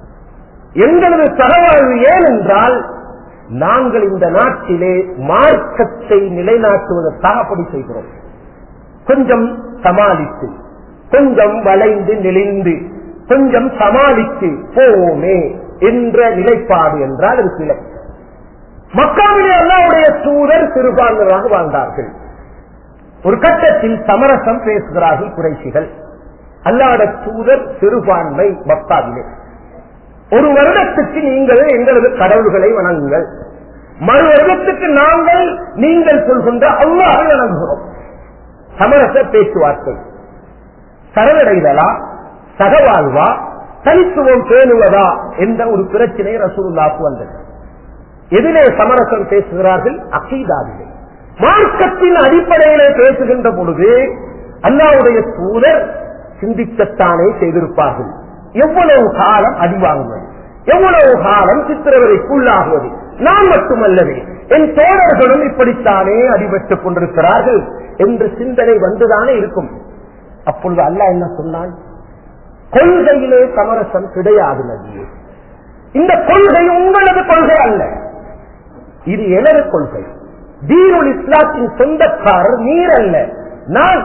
எங்களது சகவாழ்வு ஏன் என்றால் நாங்கள் இந்த நாட்டிலே மார்க்கத்தை நிலைநாட்டுவதற்காக அப்படி செய்கிறோம். கொஞ்சம் சமாளித்து, கொஞ்சம் வளைந்து நெளிந்து, கொஞ்சம் சமாளித்து போவோமே என்ற நிலைப்பாடு என்றால் அது பிழை. மக்காவிலே அல்லாஹ்வுடைய தூதர் சிறுபான்மையாக வாழ்ந்தார்கள். ஒரு கட்டத்தில் சமரசம் பேசுகிறார்கள் குறைஷிகள். அல்லாஹ்வுடைய தூதர் சிறுபான்மை மக்காவிலே. ஒரு வருடத்துக்கு நீங்கள் எங்களது கடவுள்களை வணங்குங்கள், மறு வருடத்துக்கு நாங்கள் நீங்கள் சொல்கின்ற அல்லாஹ்வை வணங்குகிறோம். சமரச பேச்சுவார்த்தை. சரணடைதலா, சகவாழ்வா, தனித்துவம் பேணுவதா என்ற ஒரு பிரச்சனை ரசூலுல்லாஹ்வுக்கு வந்தது. எதிலே சமரசம் பேசுகிறார்கள்? அகீதாவிலே, மார்க்கத்தின் அடிப்படையிலே பேசுகின்ற பொழுது அல்லாஹ்வுடைய தூதர் சிந்திக்கத்தானே செய்திருப்பார்கள். எவ்வளவு காலம் அடி வாங்குவது, எவ்வளவு காலம் சித்திரவதைக்குள்ளாகுவது, நான் மட்டுமல்லவே என் தோழர்களும் இப்படித்தானே அடிபட்டுக் கொண்டிருக்கிறார்கள் என்ற சிந்தனை வந்துதானே இருக்கும். அப்பொழுது அல்லாஹ் என்ன சொன்னான்? கொள்கையிலே சமரசம் கிடையாது நபியே. இந்த கொள்கை உங்களது கொள்கை அல்ல, இது எனது கொள்கை. தீனுல் இஸ்லாத்தின் சொந்தக்காரர் நீர் அல்ல, நான்.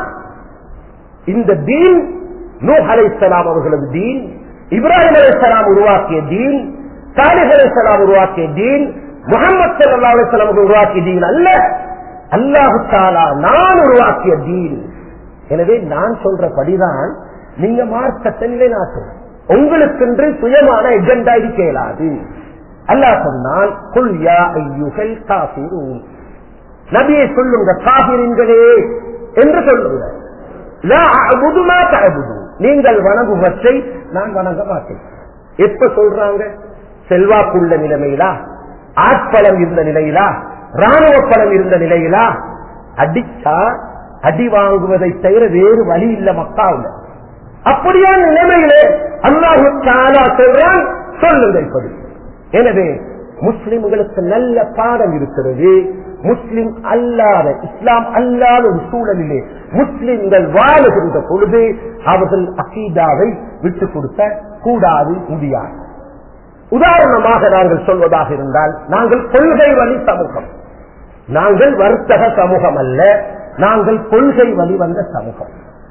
இந்த தீன் நூஹ் அலைஹிஸ்ஸலாம் அவர்களது தீன், இப்ராஹிம் அலைஹிஸ்ஸலாம் உருவாக்கிய தீன், சாலிஹ் அலைஹிஸ்ஸலாம் உருவாக்கிய தீன், முஹம்மது ஸல்லல்லாஹு அலைஹி வஸல்லம் உருவாக்கிய தீன் அல்ல. அல்லாஹ் தஆலா நான் உருவாக்கிய தீன். எனவே நான் சொல்றபடிதான் நீங்க மார்க்கத்தை நிலைநாட்டும். உங்களுக்கென்று சுயமான எஜெண்டா இருக்கலாது. அல்லாஹ் சொன்னான், குல் யா அய்யுஹல் காஃபிரூன், நபியே சொல்லுங்க காஃபிரீன்களே என்று சொல்லுங்க. லா அஅபுது மா தஅபுது, நீங்கள் வணங்குவற்றை நான் வணங்க மாட்டேன். எப்ப சொல்றாங்க? செல்வாக்குள்ள நிலைமையிலா, ஆட்பலம் இருந்த நிலையிலா, ராணுவ பலம் இருந்த நிலையிலா? அடிச்சா அடி வாங்குவதை தவிர வேறு வழி இல்ல மக்காவுல. அப்படியான நிலைமையிலே அல்லாஹ் தஆலா சொல்றான், சொல்லுங்க இப்படி. எனவே முஸ்லிம்களுக்கு நல்ல பாடம் இருக்கிறது. முஸ்லிம் அல்லாத, இஸ்லாம் அல்லாத ஒரு சூழலிலே முஸ்லிம்கள் வாழுகின்ற பொழுது அவர்கள் அகீதாவை விட்டுக் கொடுக்க கூடாது, முடியாது. உதாரணமாக நாங்கள் சொல்வதாக இருந்தால், நாங்கள் கொள்கை வழி சமூகம், நாங்கள் வர்த்தக சமூகம் அல்ல, நாங்கள் கொள்கை வழி வந்த சமூகம்.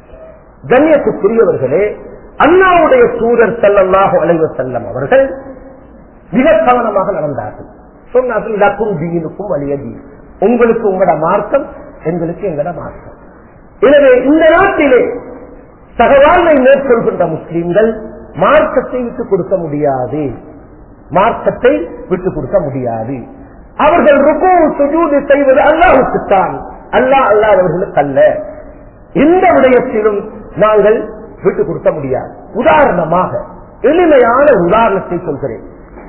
கண்ணியத்துக்குரியவர்களே, அல்லாஹ்வுடைய தூதர் ஸல்லல்லாஹு அலைஹி வஸல்லம் அவர்கள் மிக கவனமாக நடந்தார்கள். சொன்னார்கள், லக்கும் தீனுக்கும் வலிய தீன், உங்களுக்கு உங்களோட மார்க்கம், எங்களுக்கு எங்களோட மார்க்கம். எனவே இந்த நாட்டிலே சகவாழ்வை மேற்கொள்கின்ற முஸ்லிம்கள் மார்க்கத்தை விட்டுக் கொடுக்க முடியாது, மார்க்கத்தை விட்டுக் கொடுக்க முடியாது. அவர்கள் ருக்கு சுஜூது செய்வது அல்லாஹ்வுக்குத்தான், அல்லாஹ் அல்லாதவர்களுக்கு அல்ல. எந்த விடயத்திலும் நாங்கள் விட்டுக் கொடுக்க முடியாது. உதாரணமாக எளிமையான உதாரணத்தை சொல்கிறேன்.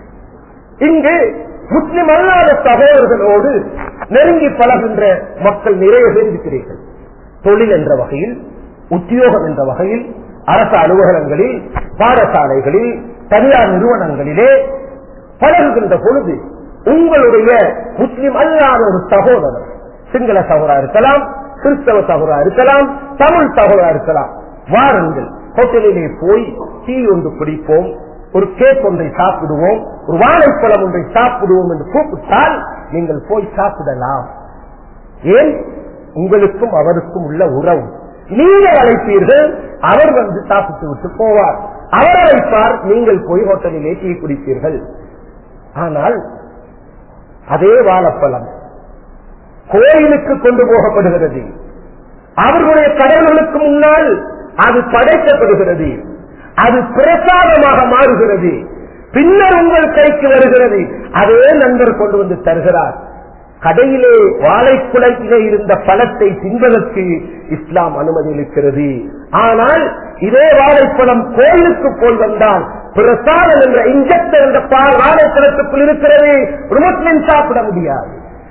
இங்கு முஸ்லிம் அல்லாத சகோதரர்களோடு நெருங்கி பழகின்ற மக்கள் நிறைய பேர் இருக்கிறீர்கள். தொழில் என்ற வகையில், உத்தியோகம் என்ற வகையில், அரசு அலுவலகங்களில், பாடசாலைகளில், தனியார் நிறுவனங்களிலே பழகுகின்ற பொழுது உங்களுடைய முஸ்லிம் அல்லாத ஒரு சகோதரர், சிங்கள சகோதரா இருக்கலாம், கிறிஸ்தவ சகோதரா இருக்கலாம், தமிழ் சகோதரா இருக்கலாம், வாருங்கள் ஹோட்டலிலே போய் டீ ஒன்று பிடிப்போம், ஒரு கேக் ஒன்றை சாப்பிடுவோம், ஒரு வாழைப்பழம் ஒன்றை சாப்பிடுவோம் என்று கூப்பிட்டால் நீங்கள் போய் சாப்பிடலாம். ஏன்? உங்களுக்கும் அவருக்கும் உள்ள உறவு. நீங்கள் அழைப்பீர்கள், அவர் வந்து சாப்பிட்டு விட்டு போவார். அவர் அழைப்பார், நீங்கள் போய் ஹோட்டலிலே டீ குடிப்பீர்கள். ஆனால் அதே வாழைப்பழம் கோயிலுக்கு கொண்டு போகப்படுகிறது, அவர்களுடைய கடவுளுக்கு முன்னால் அது படைக்கப்படுகிறது, அது பிரசாதமாக மாறுகிறது, பின்னர் உங்கள் கைக்கு வருகிறது. அதே நண்பர் கொண்டு வந்து தருகிறார். கடையிலே வாழைக்குலையிலே இருந்த பழத்தை தின்பதற்கு இஸ்லாம் அனுமதி அளிக்கிறது. ஆனால் இதே வாழைப்பழம் கோயிலுக்கு போய் வந்தால் பிரசாதம் என்ற இன்ஜெக்டர் என்ற பால் வாழைப்பழத்துக்குள் இருக்கிறது, ஒரு முஸ்லிம் சாப்பிட முடியாது.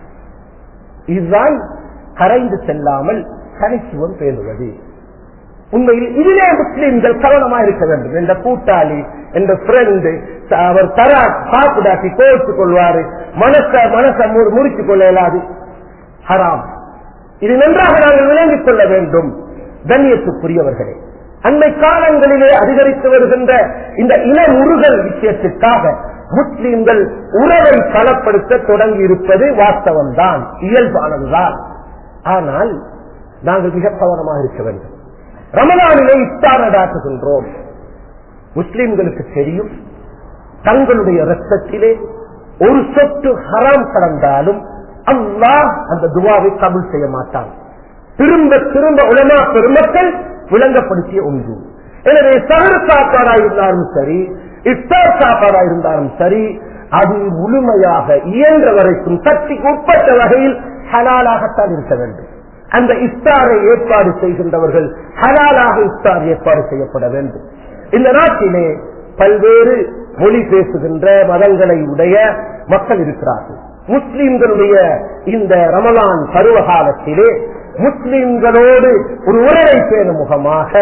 இதுதான் கரைந்து செல்லாமல் தனித்துவம் பேணுவது. உண்மையில் இதிலே முஸ்லிம்கள் கவனமா இருக்க வேண்டும். என்ற கூட்டாளி, என்ற ஃப்ரெண்டு, அவர் தர சாப்பிடாட்டி கோர்த்துக் கொள்வாரு, மனச மனச முறித்துக் கொள்ள இயலாது, ஹராம். இது நன்றாக நாங்கள் விளங்கிக் கொள்ள வேண்டும். கண்ணியத்துக்குரியவர்களே, அண்மை காலங்களிலே அதிகரித்து வருகின்ற இந்த இன முருகல் விஷயத்திற்காக முஸ்லிம்கள் உறவை பலப்படுத்த தொடங்கி இருப்பது வாஸ்தவம்தான், இயல்பானதுதான். ஆனால் நாங்கள் மிக கவனமாக இருக்க வேண்டும். ரமலானிலே இஃப்தார் நடாத்துகின்றோம். முஸ்லிம்களுக்கு தெரியும், தங்களுடைய ரத்தத்திலே ஒரு சொட்டு ஹராம் கலந்தாலும் அல்லாஹ் அந்த துவாவை கபூல் செய்ய மாட்டான். திரும்ப திரும்ப உலமா பெருமக்கள் விளங்கப்படுத்திய ஒன்று. எனவே சஹர் சாப்பாடா இருந்தாலும் சரி, இஃப்தார் சாப்பாடா இருந்தாலும் சரி, அது முழுமையாக இயன்ற வரைக்கும் சக்திக்கு உட்பட்ட வகையில் ஹலாலாகத்தான் இருக்க வேண்டும். அந்த இஃப்தாரை ஏற்பாடு செய்கின்றவர்கள் ஹலாலாக இஃப்தார் ஏற்பாடு செய்யப்பட வேண்டும். இந்த நாட்டிலே பல்வேறு மொழி பேசுகின்ற மதங்களை உடைய மக்கள் இருக்கிறார்கள். முஸ்லிம்களுடைய இந்த ரமலான் பருவ காலத்திலே முஸ்லிம்களோடு ஒரு உறவை பேணும் முகமாக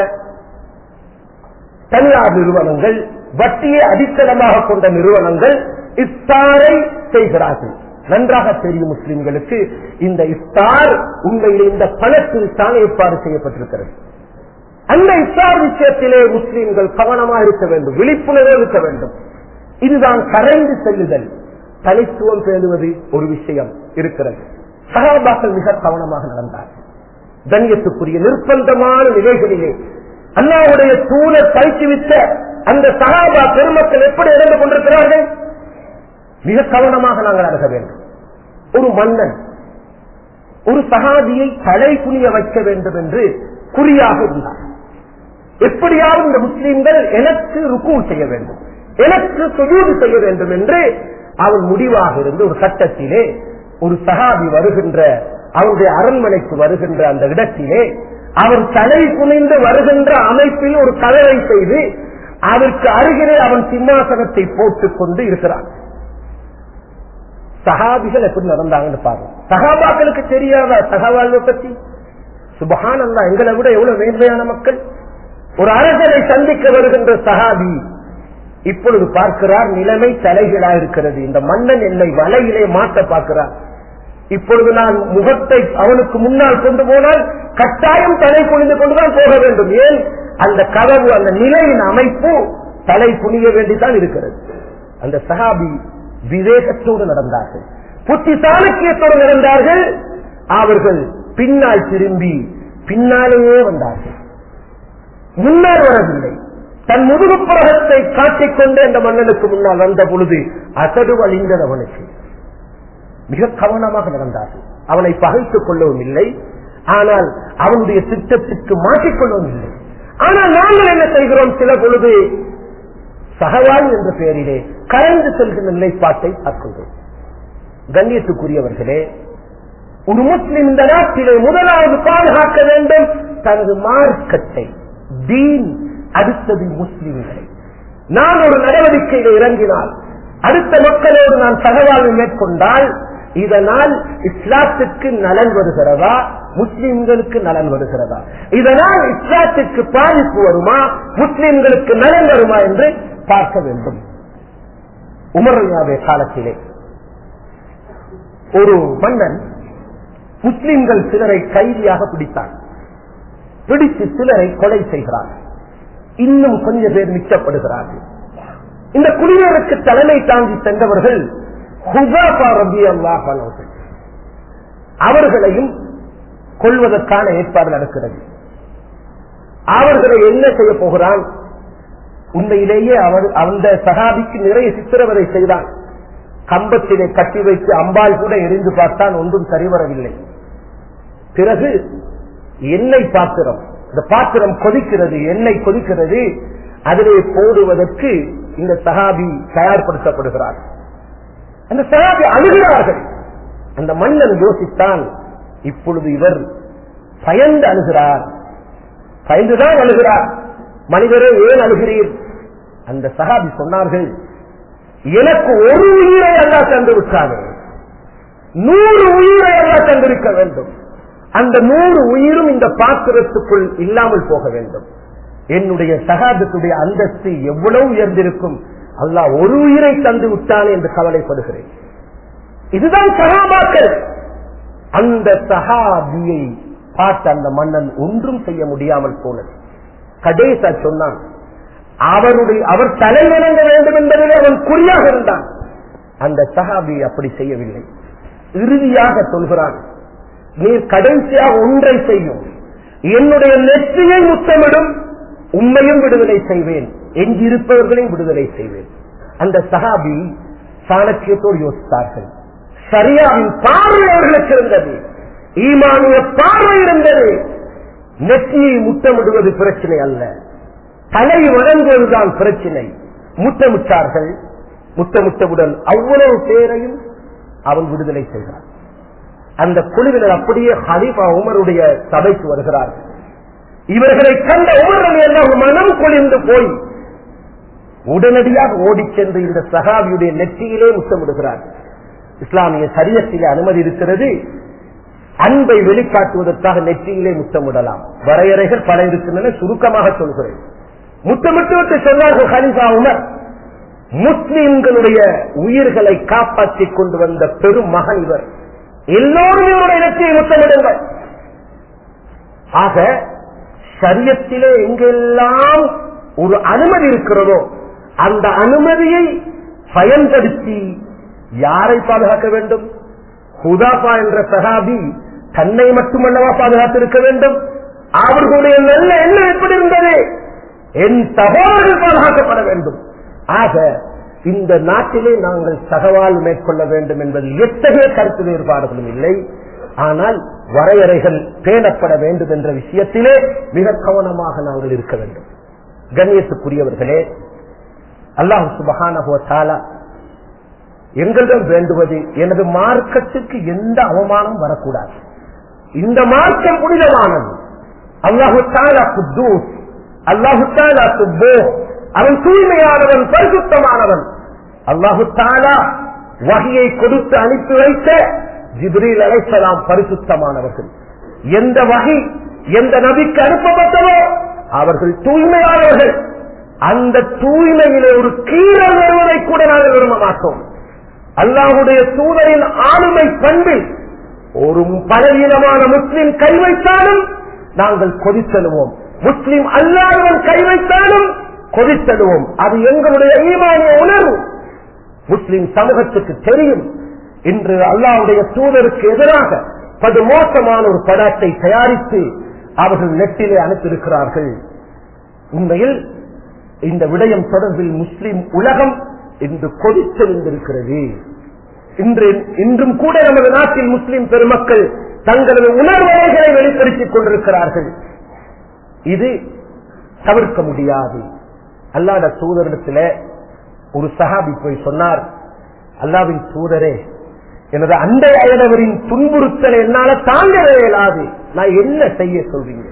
தனியார் நிறுவனங்கள், வட்டியை அடித்தளமாக கொண்ட நிறுவனங்கள் இஃப்தாரை செய்கிறார்கள். நன்றாக தெரியும் முஸ்லிம்களுக்கு, இந்த இஃப்தார் உண்மையில் இந்த பணத்தில் தான் ஏற்பாடு செய்யப்பட்டிருக்கிறது. அந்த இஃப்தார் விஷயத்திலே முஸ்லிம்கள் கவனமாக இருக்க வேண்டும், விழிப்புணர்வு இருக்க வேண்டும். இதுதான் கரைந்து செல்லுதல், தனித்துவம் பேணுவது ஒரு விஷயம் இருக்கிறது. சஹாபாக்கள் மிக கவனமாக நடந்தார்கள். கண்ணியத்துக்குரிய நிர்பந்தமான நிலைகளிலே அல்லாஹ்வுடைய தூதர் பயிற்றுவித்த அந்த சஹாபா பெருமக்கள் எப்படி நடந்து கொண்டிருக்கிறார்கள்? மிக கவனமாக நாங்கள் அணுக வேண்டும். ஒரு மன்னன் ஒரு சஹாபியை தலை குனிய வைக்க வேண்டும் என்று குறியாக இருந்தார். எப்படியாவது இந்த முஸ்லிம்கள் எனக்கு ருக்கு செய்ய வேண்டும், எனக்கு சுஜூது செய்ய வேண்டும் என்று அவன் முடிவாக இருந்து ஒரு சட்டத்திலே ஒரு சஹாபி வருகின்ற அவருடைய அரண்மனைக்கு வருகின்ற அந்த இடத்திலே அவன் தலை குனிந்து வருகின்ற அமைப்பில் ஒரு கதவை செய்து அதற்கு அருகிலே அவன் சிம்மாசனத்தை போட்டுக் கொண்டு இருக்கிறான். சஹாபிகள் எப்படி நடந்தாங்கன்னு பாருங்க. சஹாபாக்களுக்கு தெரியாத சஹாபாவை பத்தி? சுப்ஹானல்லாஹ், எங்களை விட எவ்வளவு மேன்மையான மக்கள். ஒரு அரசனை சந்திக்க வருகின்ற சஹாபி இப்பொழுது பார்க்கிறார், நிலைமை தலைகீழா இருக்கிறது. இந்த மன்னன் என்னை வலையிலே மாட்ட பார்க்கிறார். இப்பொழுது நான் முகத்தை அவனுக்கு முன்னால் கொண்டு போனால் கட்டாயம் தலை குனிந்து கொண்டுதான் போக வேண்டும். ஏன்? அந்த கதவு, அந்த நிலையின் அமைப்பு தலை குனிய வேண்டிதான் இருக்கிறது. அந்த சஹாபி விவேகத்தோடு நடந்தார்கள், புத்தி சாணக்கியத்தோடு நடந்தார்கள். அவர்கள் பின்னால் திரும்பி பின்னாலேயே வந்தார்கள், முன்னால் வரவில்லை. தன் முதுகுப்புறத்தை காட்டிக்கொண்டு அந்த மன்னனுக்கு முன்னால் வந்த பொழுது அசடு வழிந்தது அவனுக்கு. மிக கவனமாக நடந்தார்கள். அவனை பகைத்துக் கொள்ளவும் இல்லை, ஆனால் அவனுடைய திட்டத்திற்கு மாற்றிக்கொள்ளவும் இல்லை. ஆனால் நாங்கள் என்ன செய்கிறோம்? சில பொழுது சஹவாய் என்ற பெயரிலே கரைந்து செல்கின்ற நிலைப்பாட்டை பார்க்கின்றோம். கண்ணியத்துக்குரியவர்களே, ஒரு முஸ்லிம் இந்த நாட்டிலே முதலாவது பாதுகாக்க வேண்டும் தனது மார்க்கத்தை, தீன், அடுத்தது முஸ்லிம்களை. நான் ஒரு நடவடிக்கையில் இறங்கினால், அடுத்த மக்களோடு நான் சகவாழ்வு மேற்கொண்டால், இதனால் இஸ்லாத்துக்கு நலன் வருகிறதா, முஸ்லிம்களுக்கு நலன் வருகிறதா, இதனால் இஸ்லாத்துக்கு பாதிப்பு வருமா, முஸ்லிம்களுக்கு நலன் வருமா என்று பார்க்க வேண்டும். உமர் ரலியல்லாஹு காலத்திலே ஒரு மன்னன் முஸ்லிம்கள் சிலரை கைதியாக பிடித்தான். பிடித்து சிலரை கொலை செய்கிறார். இன்னும் கொஞ்சம் பேர் மிச்சப்படுகிறார்கள். இந்த குடியரசுக்கு தலைமை தாங்கி சென்றவர்கள் ஹுஸாஃபா ரலியல்லாஹு அன்ஹு, அவர்களையும் கொள்வதற்கான ஏற்பாடு நடக்கிறது. அவர்களை என்ன செய்ய போகிறான்? உண்மையிலேயே அவர் அந்த சஹாபிக்கு நிறைய சித்திரவதை செய்தான். கம்பத்திலே கட்டி வைத்து அம்பாள் கூட எரிந்து பார்த்தான், ஒன்றும் சரிவரவில்லை. பிறகு எண்ணெய் பாத்திரம், இந்த பாத்திரம் கொதிக்கிறது, எண்ணெய் கொதிக்கிறது, அதிலே போடுவதற்கு இந்த சஹாபி தயார்படுத்தப்படுகிறார். அந்த சஹாபி அழுகிறார்கள். அந்த மன்னன் யோசித்தான், இப்பொழுது இவர் பயந்து அழுகிறார், பயந்துதான் அழுகிறார், மனிதரே ஏன் அழுகிறீர்? அந்த சஹாபி சொன்னார்கள், எனக்கு ஒரு உயிரை அல்லாஹ் தந்து விட்டானே, நூறு உயிரை அல்லாஹ் தந்திருக்க வேண்டும். அந்த நூறு உயிரும் இந்த பாத்திரத்துக்குள் இல்லாமல் போக வேண்டும். என்னுடைய சஹாபத்துடைய அந்தஸ்து எவ்வளவு உயர்ந்திருக்கும், அல்லாஹ் ஒரு உயிரை தந்து விட்டானே என்று கவலைப்படுகிறேன். இதுதான் சஹாபாக்கள். அந்த சஹாபியை பார்த்த அந்த மன்னன் ஒன்றும் செய்ய முடியாமல் போனது. கடைசா சொன்னான், அவருடைய அவர் தலைவணங்க வேண்டும் என்பதிலே அவன் குறியாக இருந்தான். அந்த சஹாபி அப்படி செய்யவில்லை. இறுதியாக சொல்கிறான், நீர் கடைசியாக ஒன்றை செய்யும், என்னுடைய நெற்றியை முத்தமிடும், உண்மையும் விடுதலை செய்வேன், எங்கிருப்பவர்களையும் விடுதலை செய்வேன். அந்த சஹாபி சாணக்கியத்தோடு யோசித்தார்கள். சரியாவின் பார்வை அவர்களுக்கு இருந்தது, ஈமானிய பார்வை இருந்தது. நெற்றியை முத்தமிடுவது பிரச்சனை அல்ல, தலை வழங்குவதுதான் பிரச்சனை. முத்தமிட்டார்கள். முத்தமிட்டவுடன் அவ்வளவு பேரையும் அவன் விடுதலை செய்தார். அந்த குழுவினர் அப்படியே ஹலீஃபா உமருடைய சபைக்கு வருகிறார்கள். இவர்களை கண்ட உமர் ரலியல்லாஹு மனம் கொளிந்து போய் உடனடியாக ஓடிச் சென்று இந்த சஹாபியுடைய நெற்றியிலே முத்தமிடுகிறார். இஸ்லாமிய ஷரியத்திலே அனுமதி இருக்கிறது, அன்பை வெளிக்காட்டுவதற்காக நெற்றியிலே முத்தமிடலாம். வரையறைகள் பல இருக்கின்றன, சுருக்கமாக சொல்கிறேன். முத்தமிட்டு விட்டு சொன்னார்கள் ஹலீஃபா உமர், முஸ்லிம்களுடைய உயிர்களை காப்பாற்றிக் கொண்டு வந்த பெரும் மகன் இவர், எல்லோரும் இவருடைய நெற்றியை முத்தமிடுங்கள். ஆக ஷரியத்திலே எங்கெல்லாம் ஒரு அனுமதி இருக்கிறதோ அந்த அனுமதியை பயன்படுத்தி யாரை பாதுகாக்க வேண்டும்? ஹுதாஃபா என்ற சஹாபி தன்னை மட்டுமல்லவா பாதுகாத்திருக்க வேண்டும்? அவர்களுடைய நல்ல எண்ணம் எப்படி இருந்தது? என் சகோதரர்கள் பாதுகாக்கப்பட வேண்டும். ஆக இந்த நாட்டிலே நாங்கள் சகவால் மேற்கொள்ள வேண்டும் என்பது எத்தகைய கருத்து வேறுபாடுகளும் இல்லை. ஆனால் வரையறைகள் பேணப்பட வேண்டும் என்ற விஷயத்திலே மிக கவனமாக நாங்கள் இருக்க வேண்டும். கண்ணியத்துக்குரியவர்களே, அல்லாஹ் சுப்ஹானஹு வ தஆலா எங்களிடம் வேண்டுவது, எனது மார்க்கத்துக்கு எந்த அவமானம் வரக்கூடாது. இந்த மார்க்கம் புனிதமானது. அல்லாஹு தஆலா குத்தூஸ், அல்லாஹு தஆலா சுப்பூஹ், அவன் தூய்மையானவன், பரிசுத்தமானவன். அல்லாஹு தஆலா வஹியை கொடுத்து அனுப்பி வைத்த ஜிப்ரீல் அலைஹிஸ்ஸலாம் பரிசுத்தமானவர்கள். எந்த வஹி எந்த நபிக்கு அனுப்பப்பட்டதோ அவர்கள் தூய்மையானவர்கள். அந்த தூய்மையிலே ஒரு கீழல் வருவதை கூட நாங்கள் விரும்ப மாட்டோம். அல்லாஹ்வுடைய தூதரின் ஆளுமை பண்பில் ஒரு பலவீனமான முஸ்லிம் கை வைத்தாலும் நாங்கள் கொதித்தெழுவோம், முஸ்லிம் அல்லாதவன் கை வைத்தாலும் கொதித்தெழுவோம். அது எங்களுடைய ஈமானிய உணர்வு. முஸ்லிம் சமூகத்துக்கு தெரியும், இன்று அல்லாஹ்வுடைய தூதருக்கு எதிராக படு மோசமான ஒரு படத்தை தயாரித்து அவர்கள் நெட்டிலே அனுப்பியிருக்கிறார்கள். உண்மையில் இந்த விடயம் தொடர்பில் முஸ்லிம் உலகம் இன்று கொதித்தெழுந்திருக்கிறது. இன்று இன்றும் கூட நமது நாட்டில் முஸ்லிம் பெருமக்கள் தங்களது உணர்வுகளை வெளிப்படுத்திக் கொண்டிருக்கிறார்கள். இது தவிர்க்க முடியாது. அல்லாஹ்வுடைய தூதரிடத்தில் ஒரு சஹாபி போய் சொன்னார், அல்லாஹ்வின் தூதரே, எனது அண்டை அயலவரின் துன்புறுத்தல் என்னால தாங்கவே இயலாது, நான் என்ன செய்ய சொல்றீங்க?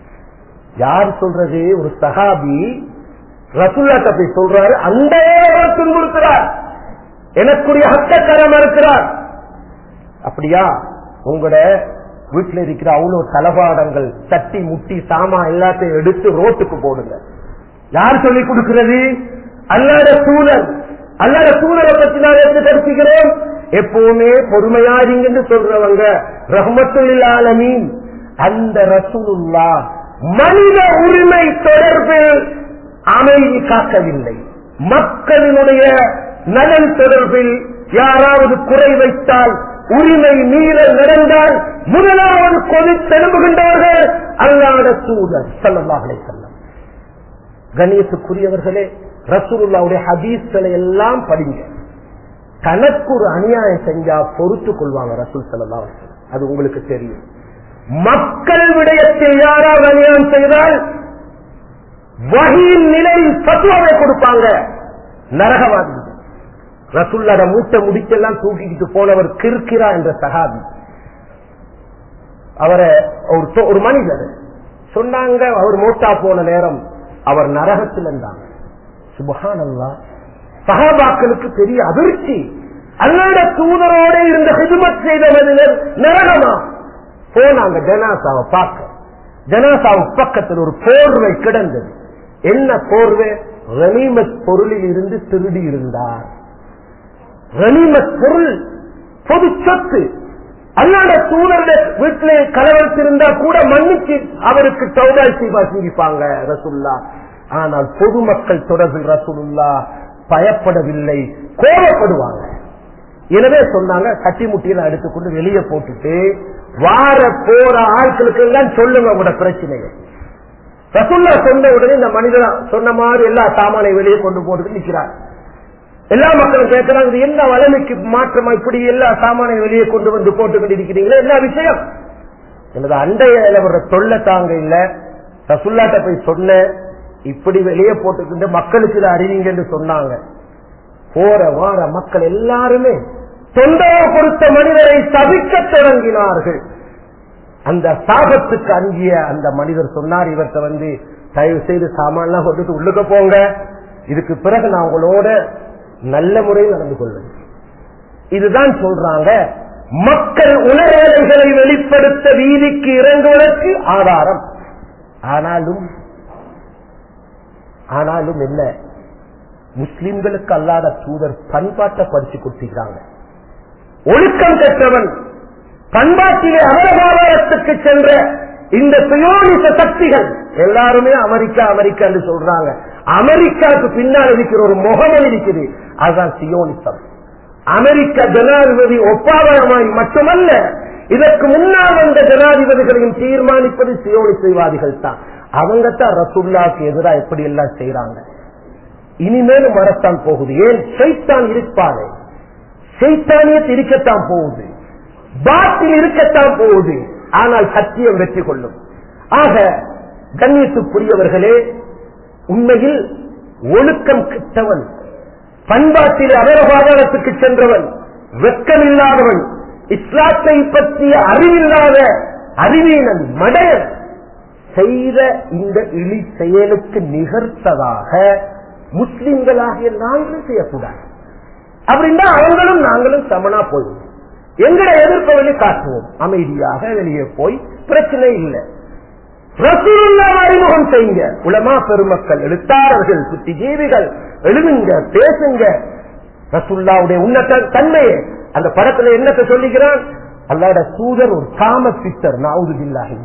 யார் சொல்றது? ஒரு சஹாபி ரசூலுல்லாஹ் போய் சொல்றாரு, அண்டை அயலவர் துன்புறுத்துறார், எனக்குரிய ஹக்கை மறுக்கிறார், அப்படியா, உங்களோட வீட்டுல இருக்கிற அவ்வளவு தளபாடங்கள், சட்டி முட்டி சாமா எல்லாத்தையும் எடுத்து ரோட்டுக்கு போடுங்க. யார் சொல்லிக் கொடுக்கிறது? அல்லாஹ்வுடைய தூதர். அல்லாஹ்வுடைய தூதரை பற்றி நான் எப்படி படிச்சுக்கிறேன்? எப்பவுமே பொறுமையாரிங்கன்னு சொல்றவங்க ரஹ்மத்துல் ஆலமீன். அந்த ரசூலுல்லாஹ் மனித உரிமை தொடர்பில் அமைதி காக்கவில்லை. மக்களினுடைய நலன் தொடர்பில் யாராவது குறை வைத்தால், உரிமை மீறல் நடந்தால் முதலாவது கொதித்தெழும்புகின்றவர்கள் அல்லாஹ்வுடைய தூதர் ஸல்லல்லாஹு அலைஹி வஸல்லம். கண்ணியத்துக்குரியவர்களே, ரசூலுல்லாஹ்வுடைய ஹதீஸ்களை எல்லாம் படிங்க. தனக்கு ஒரு அநியாயம் செஞ்சா பொறுத்துக் கொள்வாங்க ரசூல் ஸல்லல்லாஹு அலைஹி வஸல்லம். அது உங்களுக்கு தெரியும். மக்கள் விடயத்தில் யாராவது அநியாயம் செய்தால் வஹீயின் நிலையில் ஃபத்வாவை கொடுப்பாங்க. நரகவாதி ரசூலுல்லாஹ் மூட்டை முடிச்செல்லாம் தூக்கிட்டு போனவர் கிர்கிரா என்ற சஹாபி. அவரை ஒரு மனிதர் சொன்னாங்க, அவர் மூட்டா போன நேரம் அவர் நரகத்தில் இருந்தாங்க. சுப்ஹானல்லாஹ். சஹாபாக்களுக்கு பெரிய அதிர்ச்சி. அல்லாஹ்வுடைய தூதரோட இருந்த ஹிதுமத் செய்த மனிதர் நரகமா? போனாங்க ஜனாசாவை பார்க்க. ஜனாசாவு பக்கத்தில் ஒரு போர்வை கிடந்தது. என்ன போர்வை? கனிமத் பொருளில் இருந்து திருடி இருந்தார். கனிமத் பொருள் பொது சொத்து. அல்லாஹ்வுடைய தூதருடைய வீட்டிலே கலவரத்திருந்தா கூட மன்னிச்சு அவருக்கு தௌபாய் செய்வா செஞ்சிப்பாங்க ரசூலுல்லாஹ். ஆனால் பொதுமக்கள் தொடர்பில் ரசூலுல்லாஹ் பயப்படவில்லை, கோபப்படுவாங்க. எனவே சொன்னாங்க, கட்டி முட்டியில எடுத்துக்கொண்டு வெளியே போட்டுட்டு வார போற ஆட்களுக்கு எல்லாம் சொல்லுங்க உங்களோட பிரச்சனையை. ரசூலுல்லாஹ் சொன்ன உடனே இந்த மனிதர் சொன்ன மாதிரி எல்லா சாமானை வெளியே கொண்டு போட்டு நிற்கிறார். எல்லா மக்களும் கேட்கிறாங்க, இது என்ன வளமைக்கு மாற்றமா இப்படி எல்லா சாமானையும் வெளியே கொண்டு வந்து போட்டுக்கிட்டு இருக்கிறீங்களா, என்ன விஷயம்? எனது அண்டைய வர்ற தொல்லை தாங்க இல்ல, ரசூலுல்லாஹ்ட்ட போய் சொன்ன, இப்படி வெளியே போட்டுக்கிட்டு மக்களுக்கு இதை அறிவிங்க என்று சொன்னாங்க. போற வார மக்கள் எல்லாருமே தொந்தரவு கொடுத்த மனிதரை தவிக்க தொடங்கினார்கள். அந்த சாபத்துக்கு அஞ்சிய அந்த மனிதர் சொன்னார், இவர்கிட்ட வந்து தயவு செய்து சாமான்லாம் கொண்டுட்டு உள்ளுக்க போங்க, இதுக்கு பிறகு நான் உங்களோட நல்ல முறையில் நடந்து கொள்வேன். இதுதான் சொல்றாங்க, மக்கள் உணர்வுகளை வெளிப்படுத்த வீதிக்கு இறங்குவதற்கு ஆதாரம். ஆனாலும் ஆனாலும் என்ன, முஸ்லிம்களுக்கு அல்லாத தூதர் பண்பாட்டை படிச்சு கொடுத்துக்கிறாங்க. ஒழுக்கம் பெற்றவன் பண்பாட்டிலே அமரகாலத்துக்கு சென்ற இந்த சுயோனிச சக்திகள் எல்லாருமே அமெரிக்கா அமெரிக்கா என்று சொல்றாங்க. அமெரிக்காவுக்கு பின்னால் இருக்கிற ஒரு முகமது இருக்குது, அதுதான் சியோனிசம். அமெரிக்க ஜனாதிபதி ஒப்பாவரமாய் மட்டுமல்ல, இதற்கு முன்னால் வந்த ஜனாதிபதிகளையும் தீர்மானிப்பது சியோனிசவாதிகள் தான். அவங்க தான் ரசூலுல்லாஹ்வுக்கு எதிராக எப்படி எல்லாம் செய்யறாங்க. இனிமேலும் வரத்தான் போகுது. ஏன்? ஷைத்தான் இருப்பானே, ஷைத்தானியத் இருக்கத்தான் போகுது, பாத்தில் இருக்கத்தான் போகுது. ஆனால் சத்தியம் வெற்றி கொள்ளும். ஆக கண்ணியத்துக்குரியவர்களே, உண்மையில் ஒழுக்கம் கெட்டவன், பண்பாட்டில் அகரபாதத்துக்கு சென்றவன், வெட்கமில்லாதவன், இஸ்லாத்தை பற்றிய அறிவில்லாத அறிவீனன், மடையன் செய்த இந்த இழி செயலுக்கு நிகழ்த்ததாக முஸ்லிம்களாகிய நாங்களும் செய்யக்கூடாது. அப்படின்னா அவங்களும் நாங்களும் சமனா போயிடும். எங்களை எதிர்ப்பை வெளியே காட்டுவோம், அமைதியாக வெளியே போய் பிரச்சனை இல்லை. ரசூலுல்லாஹ் அறிமுகம் செய்யுங்க. உலமா பெருமக்கள், எழுத்தாளர்கள், புத்திஜீவிகள் எழுதுங்க, பேசுங்க. ரசூலுல்லாஹ்வுடைய உன்னத தன்மையை அந்த படத்துல என்னத்தை சொல்லிக்கிறான்? அல்லாஹ்வுடைய தூதர் ஒரு காம பித்தர். நஊது பில்லாஹி.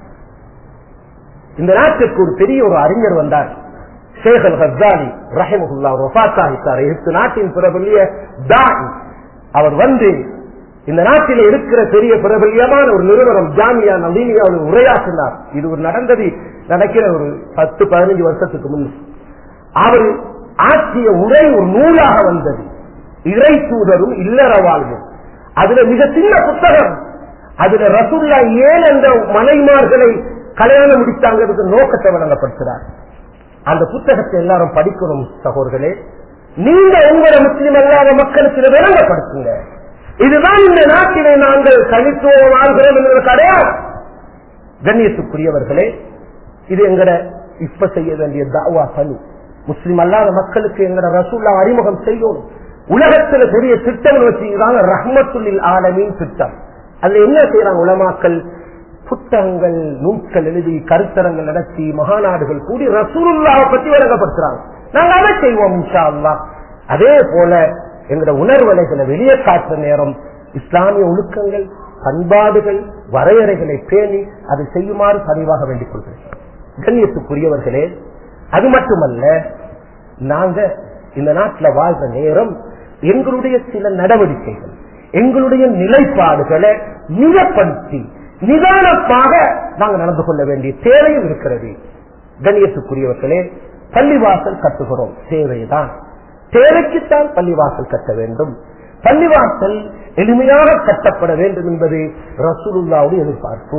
இந்த நாட்டுக்கு ஒரு பெரிய ஒரு அறிஞர் வந்தார், ஷேக் அல் கஸ்ஸாலி ரஹிமஹுல்லாஹ். வஃபாத் ஆகிட்டார். எகிப்து நாட்டின் பிரபல்ய தாஇ. அவர் வந்து இந்த நாட்டில் இருக்கிற பெரிய பிரபல்யமான ஒரு நிறுவனம் ஜாமியா நவீனியாவில் உரையாற்றினார். இது ஒரு நடந்தது நடக்கிற ஒரு பத்து பதினஞ்சு வருஷத்துக்கு முன். அவர் ஆற்றிய உரை ஒரு நூலாக வந்தது, இறை தூதரும் இல்லற வாழ்வும். அதுல மிக சின்ன புத்தகம். அதுல ரசூலுல்லாஹ் ஏன் என்ற மனைமார்களை கல்யாணம் முடித்தாங்கிறது நோக்கத்தை வழங்கப்படுகிறார். அந்த புத்தகத்தை எல்லாரும் படிக்கணும் சகோதரர்களே. நீங்க உங்களை முஸ்லிம் அல்லாத மக்களுக்கு விளங்கப்படுத்துங்க. இதுதான் இந்த நாட்டிலே நாங்கள் தனித்துவம் வாழ்கிறோம் என்கிற அடையாளம். கண்ணியத்துக்குரியவர்களே, இது எங்கட இப்ப செய்ய வேண்டிய தாவா பணி. முஸ்லிம் அல்லாத மக்களுக்கு எங்கட ரசூலுல்லாஹ் அறிமுகம் செய்யணும். உலகத்துல பெரிய திட்டம் வச்சுக்கிறாங்க, ரஹ்மத்துல் ஆலமீன் திட்டம். அதுல என்ன செய்யறாங்க உலமாக்கள்? புத்தகங்கள் நூல்கள் எழுதி கருத்தரங்கள் நடத்தி மகாநாடுகள் கூடி ரசூலுல்லாஹை பத்தி விளங்கப்படுத்துறாங்க. நாங்க அதை செய்வோம் இன்ஷா அல்லாஹ். அதே போல எங்களோட உணர்வலைகளை வெளியே காட்டுற நேரம் இஸ்லாமிய ஒழுக்கங்கள் பண்பாடுகள் வரையறைகளை பேணி அதை செய்யுமாறு பணிவாக வேண்டிக் கொள்கிறேன். கண்ணியத்துக்குரியவர்களே, அது மட்டுமல்ல, நாங்க இந்த நாட்டில் வாழ்ற நேரம் எங்களுடைய சில நடவடிக்கைகள் எங்களுடைய நிலைப்பாடுகளை நிலைப்படுத்தி நிதானமாக நாங்கள் நடந்து கொள்ள வேண்டிய தேவையும் இருக்கிறது. கண்ணியத்துக்குரியவர்களே, பள்ளிவாசல் கட்டுகிறோம், தேவைதான். தேவைக்குத்தான் பள்ளிவாசல் கட்ட வேண்டும். பள்ளிவாசல் எளிமையாக கட்டப்பட வேண்டும் என்பது ரசூலுல்லாஹ்வுடைய எதிர்பார்ப்பு.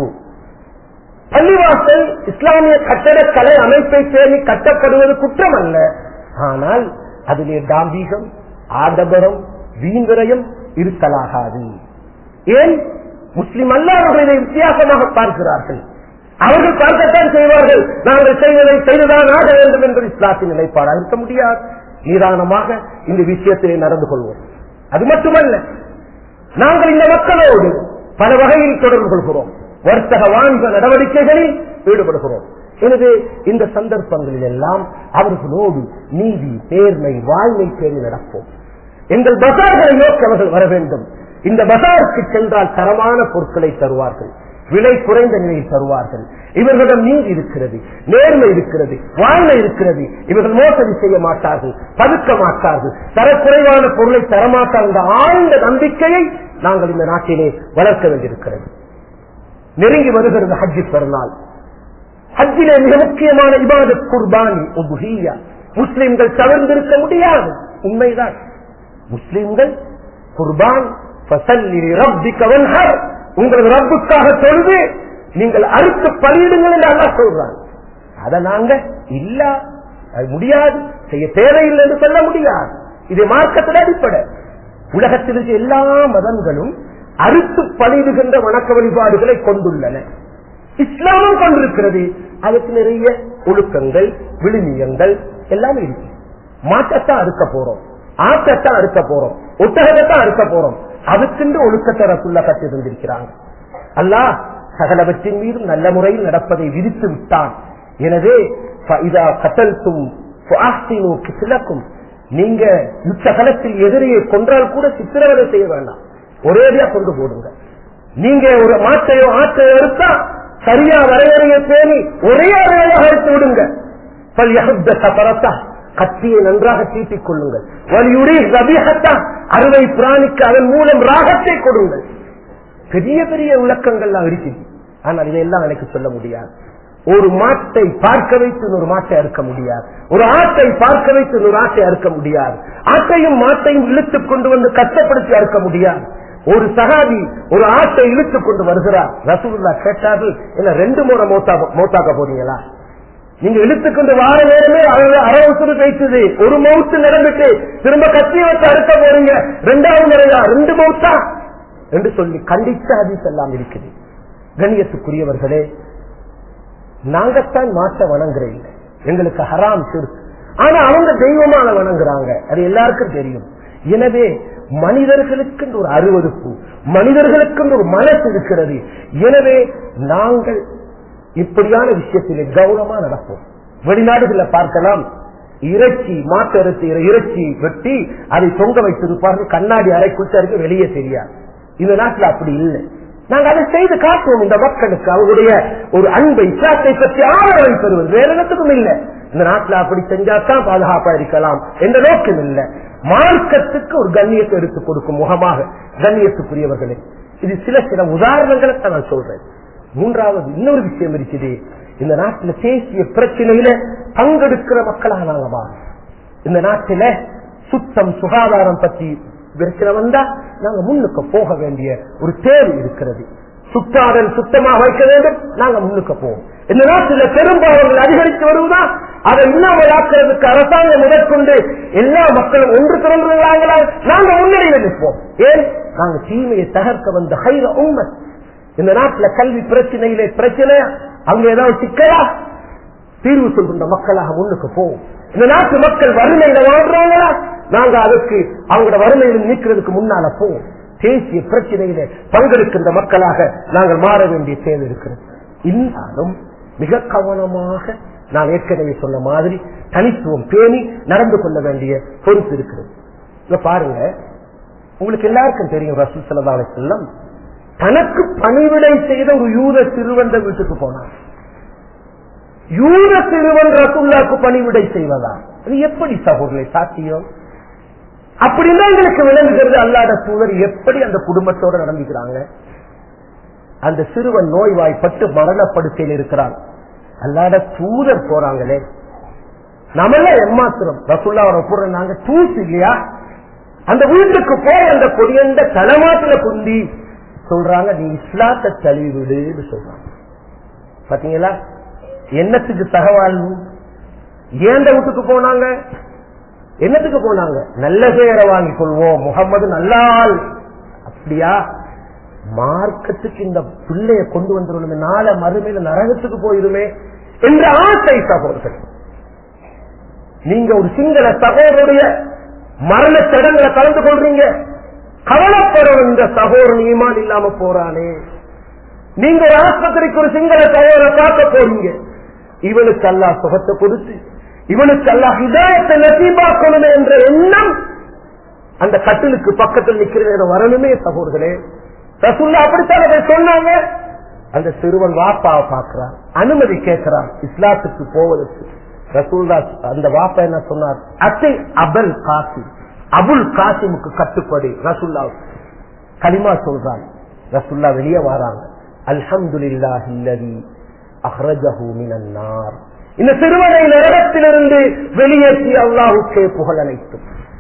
பள்ளிவாசல் இஸ்லாமிய கட்டடக்கலை அமைப்பை பேணி கட்டப்படுவது குற்றம் அல்ல. ஆனால் அதிலே தாம்பீகம், ஆடம்பரம், வீண்விரயம் இருக்கலாகாது. ஏன்? முஸ்லிம் அல்லாதவர்களை வித்தியாசமாக பார்க்கிறார்கள். அவர்கள் பார்க்கத்தான் செய்வார்கள். நாங்கள் செய்வதை செய்துதான் ஆக வேண்டும் என்பது இஸ்லாத்தின் நிலைப்பாடாக இருக்க முடியாது. நிதானமாக இந்த விஷயத்திலே நடந்து கொள்வோம். அது மட்டுமல்ல, நாங்கள் இந்த மக்களோடு பல வகையில் தொடர்பு கொள்கிறோம், வர்த்தக வாணிப நடவடிக்கைகளில் ஈடுபடுகிறோம். எனவே இந்த சந்தர்ப்பங்களில் எல்லாம் அவர்களோடு நீதி, நேர்மை, வாழ்மை பேணி நடப்போம். எங்கள் பசார்களை நோக்கி அவர்கள் வர வேண்டும். இந்த பசாருக்கு சென்றால் தரமான பொருட்களை தருவார்கள், விலை குறைந்த நிலையில் தருவார்கள். இவர்களிடம் நீதி இருக்கிறது, நேர்மை இருக்கிறது, வாழ்மை இருக்கிறது. இவர்கள் மோசடி செய்ய மாட்டார்கள், பதுக்க மாட்டார்கள், தரக்குறைவான பொருளை தரமாட்டார்கள். இந்த ஆழ்ந்த நம்பிக்கையை நாங்கள் இந்த நாட்டிலே வளர்க்க வேண்டியிருக்கிறது. நெருங்கி வருகிறது ஹஜ்ஜி பெருநாள். ஹஜ்ஜிலே மிக முக்கியமான இபாதத் குர்பானி, உதுஹிய்யா. முஸ்லிம்கள் தவிர்த்திருக்க முடியாது, உண்மைதான். முஸ்லிம்கள் குர்பான், ஃபஸல்லி லிரப்பிக வன்ஹர், உங்களது ரப்புக்காக தொழுது நீங்கள் அறுத்து பலியிடுங்கள் என்று அல்லாஹ் சொல்றாங்க. அதை நாங்க இல்ல, அது முடியாது, செய்ய தேவையில்லை என்று சொல்ல முடியாது. இது மார்க்கத்தில் அடிப்படை. உலகத்தில் இருக்க எல்லா மதங்களும் அறுத்து பலியிடுகின்ற வணக்க வழிபாடுகளை கொண்டுள்ளன. இஸ்லாமும் கொண்டிருக்கிறது. அதுக்கு நிறைய ஒழுக்கங்கள், விழுமியங்கள் எல்லாம் இருக்கு. மாற்றத்தான் அறுக்க போறோம், ஆற்றத்தான் அறுக்க போறோம், ஒட்டகத்தான் அறுக்க போறோம். அதுக்கென்று ஒழுக்கத்தை ரசூலுல்லாஹ் கட்டி தந்திருக்கிறாங்க. அல்லாஹ் சகலவற்றின் மீதும் நல்ல முறையில் நடப்பதை விதித்து விட்டான். எனவே நீங்க யுத்தகலத்தில் எதிரியை கொன்றால் கூட சித்திரவதை செய்ய வேண்டாம், ஒரேடியா கொண்டு போடுங்க. நீங்க ஒரு மாட்டையோ ஆட்டையோ எடுத்தா சரியா வரையறையை பேணி ஒரே அறையாக எடுத்து விடுங்க. கத்தியை நன்றாக தீட்டிக் கொள்ளுங்கள். அறுவை பிராணிக்கு அதன் மூலம் ராகத்தை கொடுங்கள். பெரிய பெரிய விளக்கங்கள்லாம் இருக்குது. ஆனால் இதையெல்லாம் எனக்கு சொல்ல முடியாது. ஒரு மாட்டை பார்க்க வைத்து ஒரு மாட்டை அறுக்க முடியாது, ஒரு ஆட்டை பார்க்க வைத்து ஒரு ஆட்டை அறுக்க முடியாது, ஆட்டையும் மாட்டையும் இழுத்துக் கொண்டு வந்து கஷ்டப்படுத்தி அறுக்க முடியாது. ஒரு சஹாபி ஒரு ஆட்டை இழுத்துக் கொண்டு வருகிறார். ரசூலுல்லாஹ் கேட்டார்கள், என்ன ரெண்டு முறை மௌத்தாக்க போறீங்களா? நீங்க இழுத்துக்கொண்டு வார நேரமே அரவசூறு பேசுது, ஒரு மவுத்து நடந்துட்டு திரும்ப கத்திய வச்சு அறுக்க போறீங்க, ரெண்டாவது முறையா ரெண்டு மவுத்தா என்று சொல்லி கண்டிச்ச ஹதீஸ் எல்லாம் இருக்குது. கண்ணியத்துக்குரியவர்களே, நாங்கத்தான் மாற்ற வணங்குறீங்க, எங்களுக்கு ஹராம் சிறுக்கு. ஆனா அவங்க தெய்வமான வணங்குறாங்க, அது எல்லாருக்கும் தெரியும். எனவே மனிதர்களுக்கு ஒரு அருவருப்பு, மனிதர்களுக்கு ஒரு மனசு இருக்கிறது. எனவே நாங்கள் இப்படியான விஷயத்திலே கௌரவமா நடப்போம். வெளிநாடுகளில் பார்க்கலாம், இறைச்சி மாட்டு இறைச்சி இறைச்சி வெட்டி அதை தொங்க வைத்திருப்பார்கள், கண்ணாடி அறைக்குள் இருக்கு, வெளியே தெரியாது. இந்த நாட்டில் அப்படி இல்லை. நாங்கள் அதை செய்து காட்டுவோம் இந்த மக்களுக்கு, அவருடைய ஒரு அன்பை இஸ்லாத்தை பற்றி ஆதரவை பெறுவது. வேற இடத்துக்கும் இல்லை. இந்த நாட்டில் அப்படி செஞ்சாதான் பாதுகாப்பா இருக்கலாம் என்ற நோக்கம் இல்லை. மார்க்கத்துக்கு ஒரு கண்ணியத்தை எடுத்துக் கொடுக்கும் முகமாக. கண்ணியத்துக்குரியவர்களே, இது சில சில உதாரணங்களை தான் நான் சொல்றேன். மூன்றாவது இன்னொரு விஷயம் இருக்குது. இந்த நாட்டில் தேசிய பிரச்சனையில பங்கெடுக்கிற மக்களாக நாங்க மாறோம். இந்த நாட்டில சுத்தம் சுகாதாரம் பற்றி பிரச்சனை வந்தா நாங்க முன்னுக்கு போக வேண்டிய ஒரு தேவை இருக்கிறது. சுற்றாடல் சுத்தமாக வைக்க வேண்டும், நாங்க முன்னுக்கு போவோம். இந்த நாட்டில் பெரும்பாவங்கள் அதிகரித்து வருவதா, அதை இல்லாமலாக்குறதுக்கு அரசாங்கம் முதற்கொண்டு எல்லா மக்களும் ஒன்று திறந்துள்ளாங்களா, நாங்க முன்னணியில் நிற்போம். ஏன்? நாங்க தீமையை தகர்க்க வந்த ஹைர உம்மத். இந்த நாட்டில் கல்வி பிரச்சனையிலே பிரச்சனை, அங்க ஏதாவது சிக்கலா தீர்வு சொல்கின்ற மக்களாக முன்னுக்கு போவோம். இந்த நாட்டு மக்கள் வறுமையில வாழ்றாங்களா, நாங்க அதுக்கு அவங்களோட வறுமையில் நீக்கிறதுக்கு முன்னால போவோம். தேசிய பிரச்சனையில பங்கெடுக்கின்ற மக்களாக நாங்கள் மாற வேண்டிய தேவை இருக்கிறது. இருந்தாலும் மிக கவனமாக நான் ஏற்கனவே சொன்ன மாதிரி தனித்துவம் பேணி நடந்து கொள்ள வேண்டிய பொறுப்பு இருக்கிறது. இங்க பாருங்க, உங்களுக்கு எல்லாருக்கும் தெரியும் ரசூல் ஸல்லல்லாஹு அலைஹி வஸல்லம் தனக்கு பணிவிடை செய்த ஒரு யூத சிறுவன் வீட்டுக்கு போனார். யூத சிறுவன் ரசூலுல்லாஹ்வுக்கு பணிவிடை செய்வதா? அது எப்படி சகோதரரை சாத்தியம்? அப்படின்னா எங்களுக்கு விளங்குகிறது அல்லாஹ்வுடைய தூதர் எப்படி அந்த குடும்பத்தோட நடந்துக்கிறாங்க. அந்த சிறுவன் நோய்வாய்ப்பட்டு மரணப்படுக்கையில் இருக்கிறான். அல்லாஹ்வுடைய தூதர் போறாங்களே, நம்மளாம் எம்மாத்திரம் ரசூலுல்லாஹ் ஒப்புற நாங்க தூசு இல்லையா? அந்த வீட்டுக்கு போய் அந்த கொடியண்ட தலமாத்துல குந்தி சொல்றாங்க, நீ இஸ்லாத்தை தழுவிடுன்னு சொல்றாங்க. பாத்தீங்களா என்னத்துக்கு சகவாழ்வு? ஏந்த வீட்டுக்கு போனாங்க? என்னத்துக்கு போனாங்க? நல்ல பேரை வாங்கிக் கொள்வோம், முகம்மது நல்லால். அப்படியா? மார்க்கத்துக்கு இந்த பிள்ளைய கொண்டு வந்துருமே, நாளை மறுமையில நரகத்துக்கு போயிருமே என்ற ஆசை சகோதரர். நீங்க ஒரு சிங்கள சகோதரருடைய மரண சடங்குல கலந்து கொள்றீங்க, கவலைப்படும் இந்த சகோதரன் ஈமான் இல்லாம போறானே. நீங்க ஒரு ஆஸ்பத்திரிக்கு ஒரு சிங்கள சகோதரரை பார்க்க போறீங்க, இவனுக்கு அல்லாஹ் சுகத்தை கொடுத்து இவனுக்கு அல்லாஹ் ஹிதாயத்தை நசீபாக்கணுமே என்ற எண்ணம் அந்த கட்டிலுக்கு பக்கத்தில் நிக்கிற வரணுமே சகோதரர்களே. ரசூலுல்லாஹ் அப்படித்தான் அதை சொன்னாங்க. அந்த சிறுவன் வாப்பாவை பார்க்கிறான், அனுமதி கேட்கிறான் இஸ்லாத்துக்கு போவதற்கு. ரசூலுல்லாஹ் அந்த வாப்பா என்ன சொன்னார்? அத்தை அபுல் காசிம், அபுல் காசிமுக்கு கட்டுப்படி. ரசூலுல்லாஹ் கலிமா சொல்றான். ரசூலுல்லாஹ் வெளியே வராங்க, அல்ஹம்துலில்லாஹி அல்லதி அஹ்ரஜஹு மினன் நார். இந்த சிறுவனை நரகத்திலிருந்து வெளியேற்றி அல்லாஹ்வுக்கே புகழ் அனைத்தும்.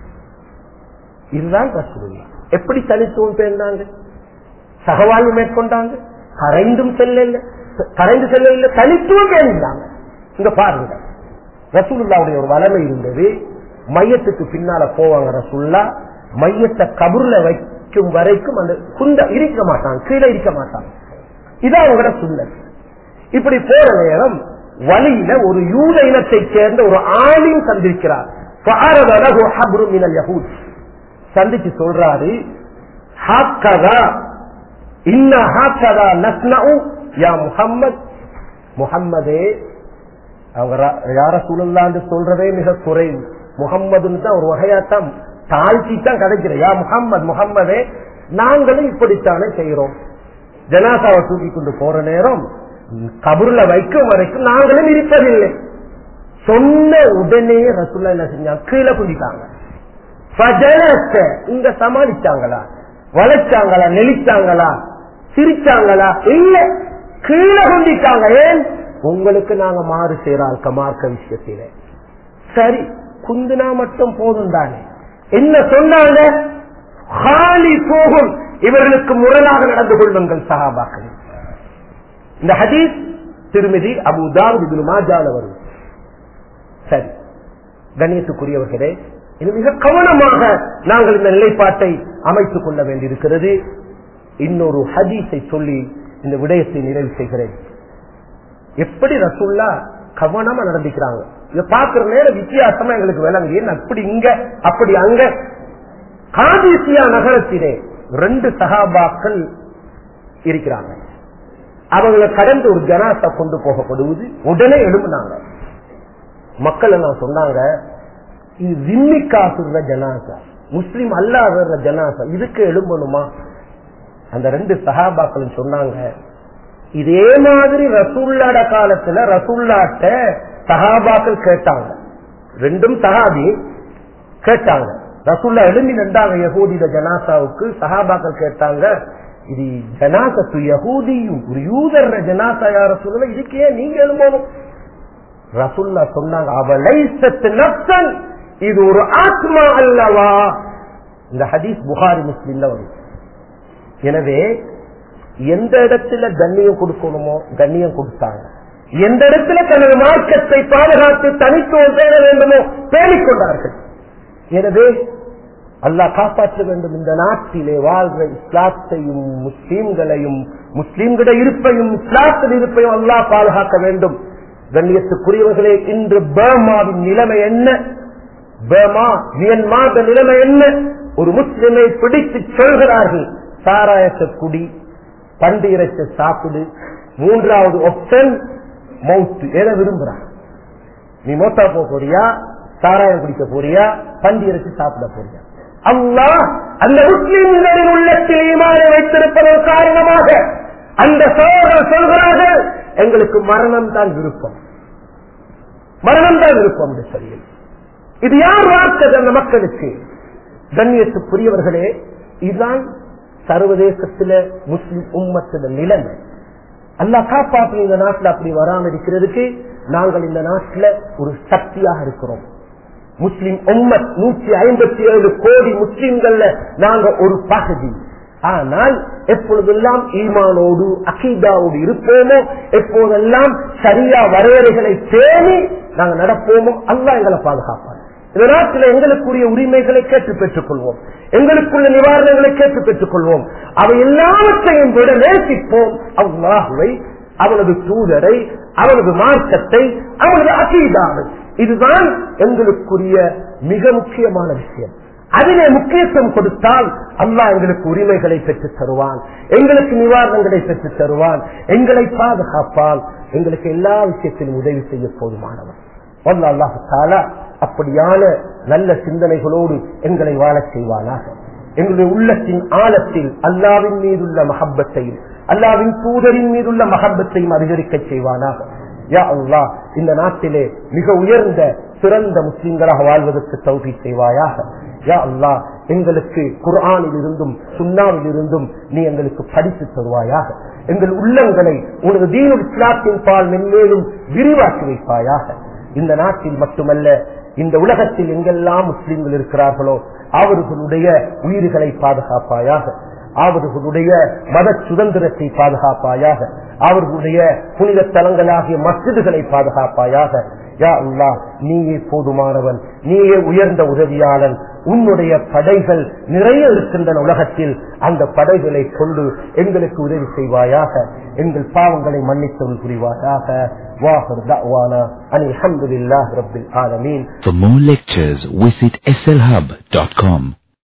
இதுதான் ரசூலுல்லாஹ். எப்படி தனித்துவம் பேர்ந்தாங்க, சகவாழ்வு மேற்கொண்டாங்க, கரைந்தும் செல்ல கரைந்து செல்ல இல்லை, தனித்துவம் பேர்ந்தாங்க. இங்க பாருங்க, ரசூலுல்லாஹ்வுடைய ஒரு வளமை இருந்தது. மையத்துக்கு பின்னால போவாங்க ரசூலுல்லாஹ், மையத்தை கபூர்ல வைக்கும் வரைக்கும் அந்த குண்ட இருக்க மாட்டாங்க, கீழே இருக்க மாட்டாங்க. இதான் அவங்களோட சுன்னத். இப்படி போற நேரம் வழியில ஒரு யூத இனத்தை சேர்ந்த ஒரு ஆலிம் சந்திக்கிறார். சந்திச்சு சொல்றாரு, முஹம்மதே, அவங்க யார சூழல்லான்னு சொல்றதே மிக குறைவு. முகம்மதுன்னு தான் ஒரு வகையாத்தான் தாழ்த்தி தான் கிடைக்கிற. யா முகம்மது, முகம்மதே நாங்களும் இப்படித்தானே செய்யறோம். ஜனாசாவை தூக்கி கொண்டு போற நேரம் கபூர்ல வைக்கும் வரைக்கும் நாங்களும் இருப்பதில்லை. சொன்ன உடனே ரசூலுல்லாஹ் என்ன செஞ்சாங்க? கீழே குதித்தாங்க. இங்க சமாளிச்சாங்களா, வளைச்சாங்களா, நெளிச்சாங்களா, சிரிச்சாங்களா? இல்ல, கீழே குந்திட்டாங்க. ஏன்? உங்களுக்கு நாங்க மாறு செய்யறாள் மார்க்க விஷயத்தில. சரி, குந்தினா மட்டும் போதும் தானே. என்ன சொன்னாங்க? போகும், இவர்களுக்கு முரணாக நடந்து கொள்ளுங்கள் சஹாபாக்கள். இந்த ஹதீஸ் திருமிதி அபூ தாவூத் இப்னு மாஜால வரும். சரி, கண்ணியத்துக்குரியவர்களே, இது மிக கவனமாக நாங்கள் இந்த நிலைப்பாட்டை அமைத்துக் கொள்ள வேண்டியிருக்கிறது. இன்னொரு ஹதீஸை சொல்லி இந்த விடயத்தை நிறைவு செய்கிறேன். எப்படி ரசூலுல்லாஹ் கவனமா நடந்துக்கிறாங்க இதை பார்க்கிற நேரம் வித்தியாசமா எங்களுக்கு விளங்கு. அப்படி இங்க அப்படி அங்க. காதிசியா நகரத்திலே ரெண்டு சஹாபாக்கள் இருக்கிறாங்க. அவங்களை கடந்து ஒரு ஜனாசா கொண்டு போகப்படுவது. உடனே எழுப்புனாங்க. மக்கள் எல்லாம் சொன்னாங்க, இது ஜிம்மிக்காசுற ஜனாசா, முஸ்லிம் அல்லாத ஜனாசா, இதுக்கு எழும்பணுமா? அந்த ரெண்டு சஹாபாக்களும் சொன்னாங்க, இதே மாதிரி ரசூலுல்லாஹ் காலத்துல ரசூலுல்லாஹ்ட்ட சஹாபாக்கள் கேட்டாங்க. ரெண்டும் சஹாபி கேட்டாங்க. ரசூலுல்லாஹ் எழும்பி நின்றாங்க யஹூதிய ஜனாசாவுக்கு. சஹாபாக்கள் கேட்டாங்க, இது ஜனாசத்து யஹூதியும் ஒரு யூதர் ஜனாசா யார ரசூலுல்லாஹ், இதுக்கு ஏன் நீங்க எழும்பணும்? ரசூலுல்லாஹ் சொன்னாங்க, அவலைஸத் நஃப்ஸன், இது ஒரு ஆத்மா அல்லவா. இந்த ஹதீஸ் புகாரி முஸ்லிம்ல வரும். எனவே எந்த இடத்துல கண்ணியம் கொடுக்கணுமோ கண்ணியம் கொடுத்தாங்க. எந்த இடத்துல தனது மார்க்கத்தை பாதுகாத்து தனித்துவம் பேண வேண்டுமோ பேணிக்கொண்டார்கள். எனவே அல்லாஹ் காப்பாற்ற வேண்டும். இந்த நாட்டிலே வாழ்கிற இஸ்லாத்தையும் முஸ்லீம்களையும் முஸ்லீம்கள இருப்பையும் இஸ்லாத்தின் இருப்பையும் அல்லாஹ் பாதுகாக்க வேண்டும். கண்ணியத்துக்குரியவர்களே, இன்று பர்மாவின் நிலைமை என்ன? பர்மா, மியன்மார் நிலைமை என்ன? ஒரு முஸ்லிமை பிடித்து சொல்கிறார்கள், சாராயத்தை குடி, பண்டி இறைச்ச சாப்பிடு, மூன்றாவது ஆப்ஷன் மௌத்து. எதை விரும்புறான்? நீ மோத்தா போக போறியா, சாராயம் குடிக்க போறியா, பண்டி இறைச்சி சாப்பிட போறியா? அல்லாஹ் அந்த முஸ்லிம்களின் உள்ளத்தில் ஈமானை வைத்திருப்பதன் காரணமாக அந்த சோழர்கள் சொல்கிறார்கள், எங்களுக்கு மரணம் தான் விருப்பம், மரணம் தான் விருப்பம் என்று சொல்லி. இது யார் வார்த்தை அந்த மக்களுக்கு? கண்ணியத்துக்குரியவர்களே, இதுதான் சர்வதேசத்தில முஸ்லிம் உம்மத்தில நிலைமை. அல்லாஹ் காப்பாற்றி இந்த நாட்டில் அப்படி வராமல் இருக்கிறதுக்கு நாங்கள் இந்த நாட்டில் ஒரு சக்தியாக இருக்கிறோம். முஸ்லிம் உம்மத் நூற்றி ஐம்பத்தி ஏழு கோடி முஸ்லிம்கள்ல நாங்க ஒரு பகுதி. ஆனால் எப்பொழுதெல்லாம் ஈமானோடு அகீதாவோடு இருப்போமோ, எப்போதெல்லாம் சரியா வரையறைகளை பேணி நாங்கள் நடப்போமோ, அல்லாஹ் எங்களை பாதுகாப்பார். இந்த நாட்டில் எங்களுக்குரிய உரிமைகளை கேட்டு பெற்றுக் கொள்வோம், எங்களுக்குள்ள நிவாரணங்களை கேட்டு பெற்றுக் கொள்வோம். அவை எல்லாவற்றையும் விட நேசிப்போம் அல்லாஹ்வை, அவனது தூதரை, அவனது மார்க்கத்தை, அவனது அகீதாவை. இதுதான் எங்களுக்குரிய மிக முக்கியமான விஷயம். அதிலே முக்கியத்துவம் கொடுத்தால் அல்லாஹ் எங்களுக்கு உரிமைகளை பெற்றுத் தருவான், எங்களுக்கு நிவாரணங்களை பெற்றுத் தருவான், எங்களை பாதுகாப்பான், எங்களுக்கு எல்லா விஷயத்திலும் உதவி செய்ய போதுமானவன். அல்லாஹ் தஆலா அப்படியான நல்ல சிந்தனைகளோடு எங்களை வாழச் செய்வானாக. எங்களுடைய உள்ளத்தின் ஆழத்தில் அல்லாஹ்வின் மீதுள்ள மஹப்பத்தையும் அல்லாஹ்வின் தூதரின் மீதுள்ள மஹப்பத்தையும் அதிகரிக்க செய்வானாக. யா அல்லாஹ், இந்த நாட்டிலே மிக உயர்ந்த சிறந்த முஸ்லிம்களாக வாழ்வதற்கு தௌஃபீக் செய்வாயாக. யா அல்லாஹ், எங்களுக்கு குர்ஆனில் இருந்தும் சுன்னாவில் இருந்தும் நீ எங்களுக்கு படித்து தருவாயாக. எங்கள் உள்ளங்களை உனது தீனுல் இஸ்லாத்தின் பால் மென்மேலும் விரிவாக்கி வைப்பாயாக. இந்த நாட்டில் மட்டுமல்ல, இந்த உலகத்தில் எங்கெல்லாம் முஸ்லிம்கள் இருக்கிறார்களோ அவர்களுடைய உயிர்களை பாதுகாப்பாயாக, அவர்களுடைய மத சுதந்திரத்தை பாதுகாப்பாயாக, அவர்களுடைய புனித தலங்களாகிய மஸ்ஜிதுகளை பாதுகாப்பாயாக. யா அல்லாஹ், நீயே போதுமானவன், நீயே உயர்ந்த உதவியாளன். உன்னுடைய படைகள் நிறைய இருக்கின்றன உலகத்தில், அந்த படைகளை கொண்டு எங்களுக்கு உதவி செய்வாயாக. எங்கள் பாவங்களை மன்னித்தவள் புரிவாயாக. வாஹிர் தஅவானா அல்ஹம்துலில்லாஹி ரப்பில் ஆலமீன்.
For more lectures, visit S L hub dot com.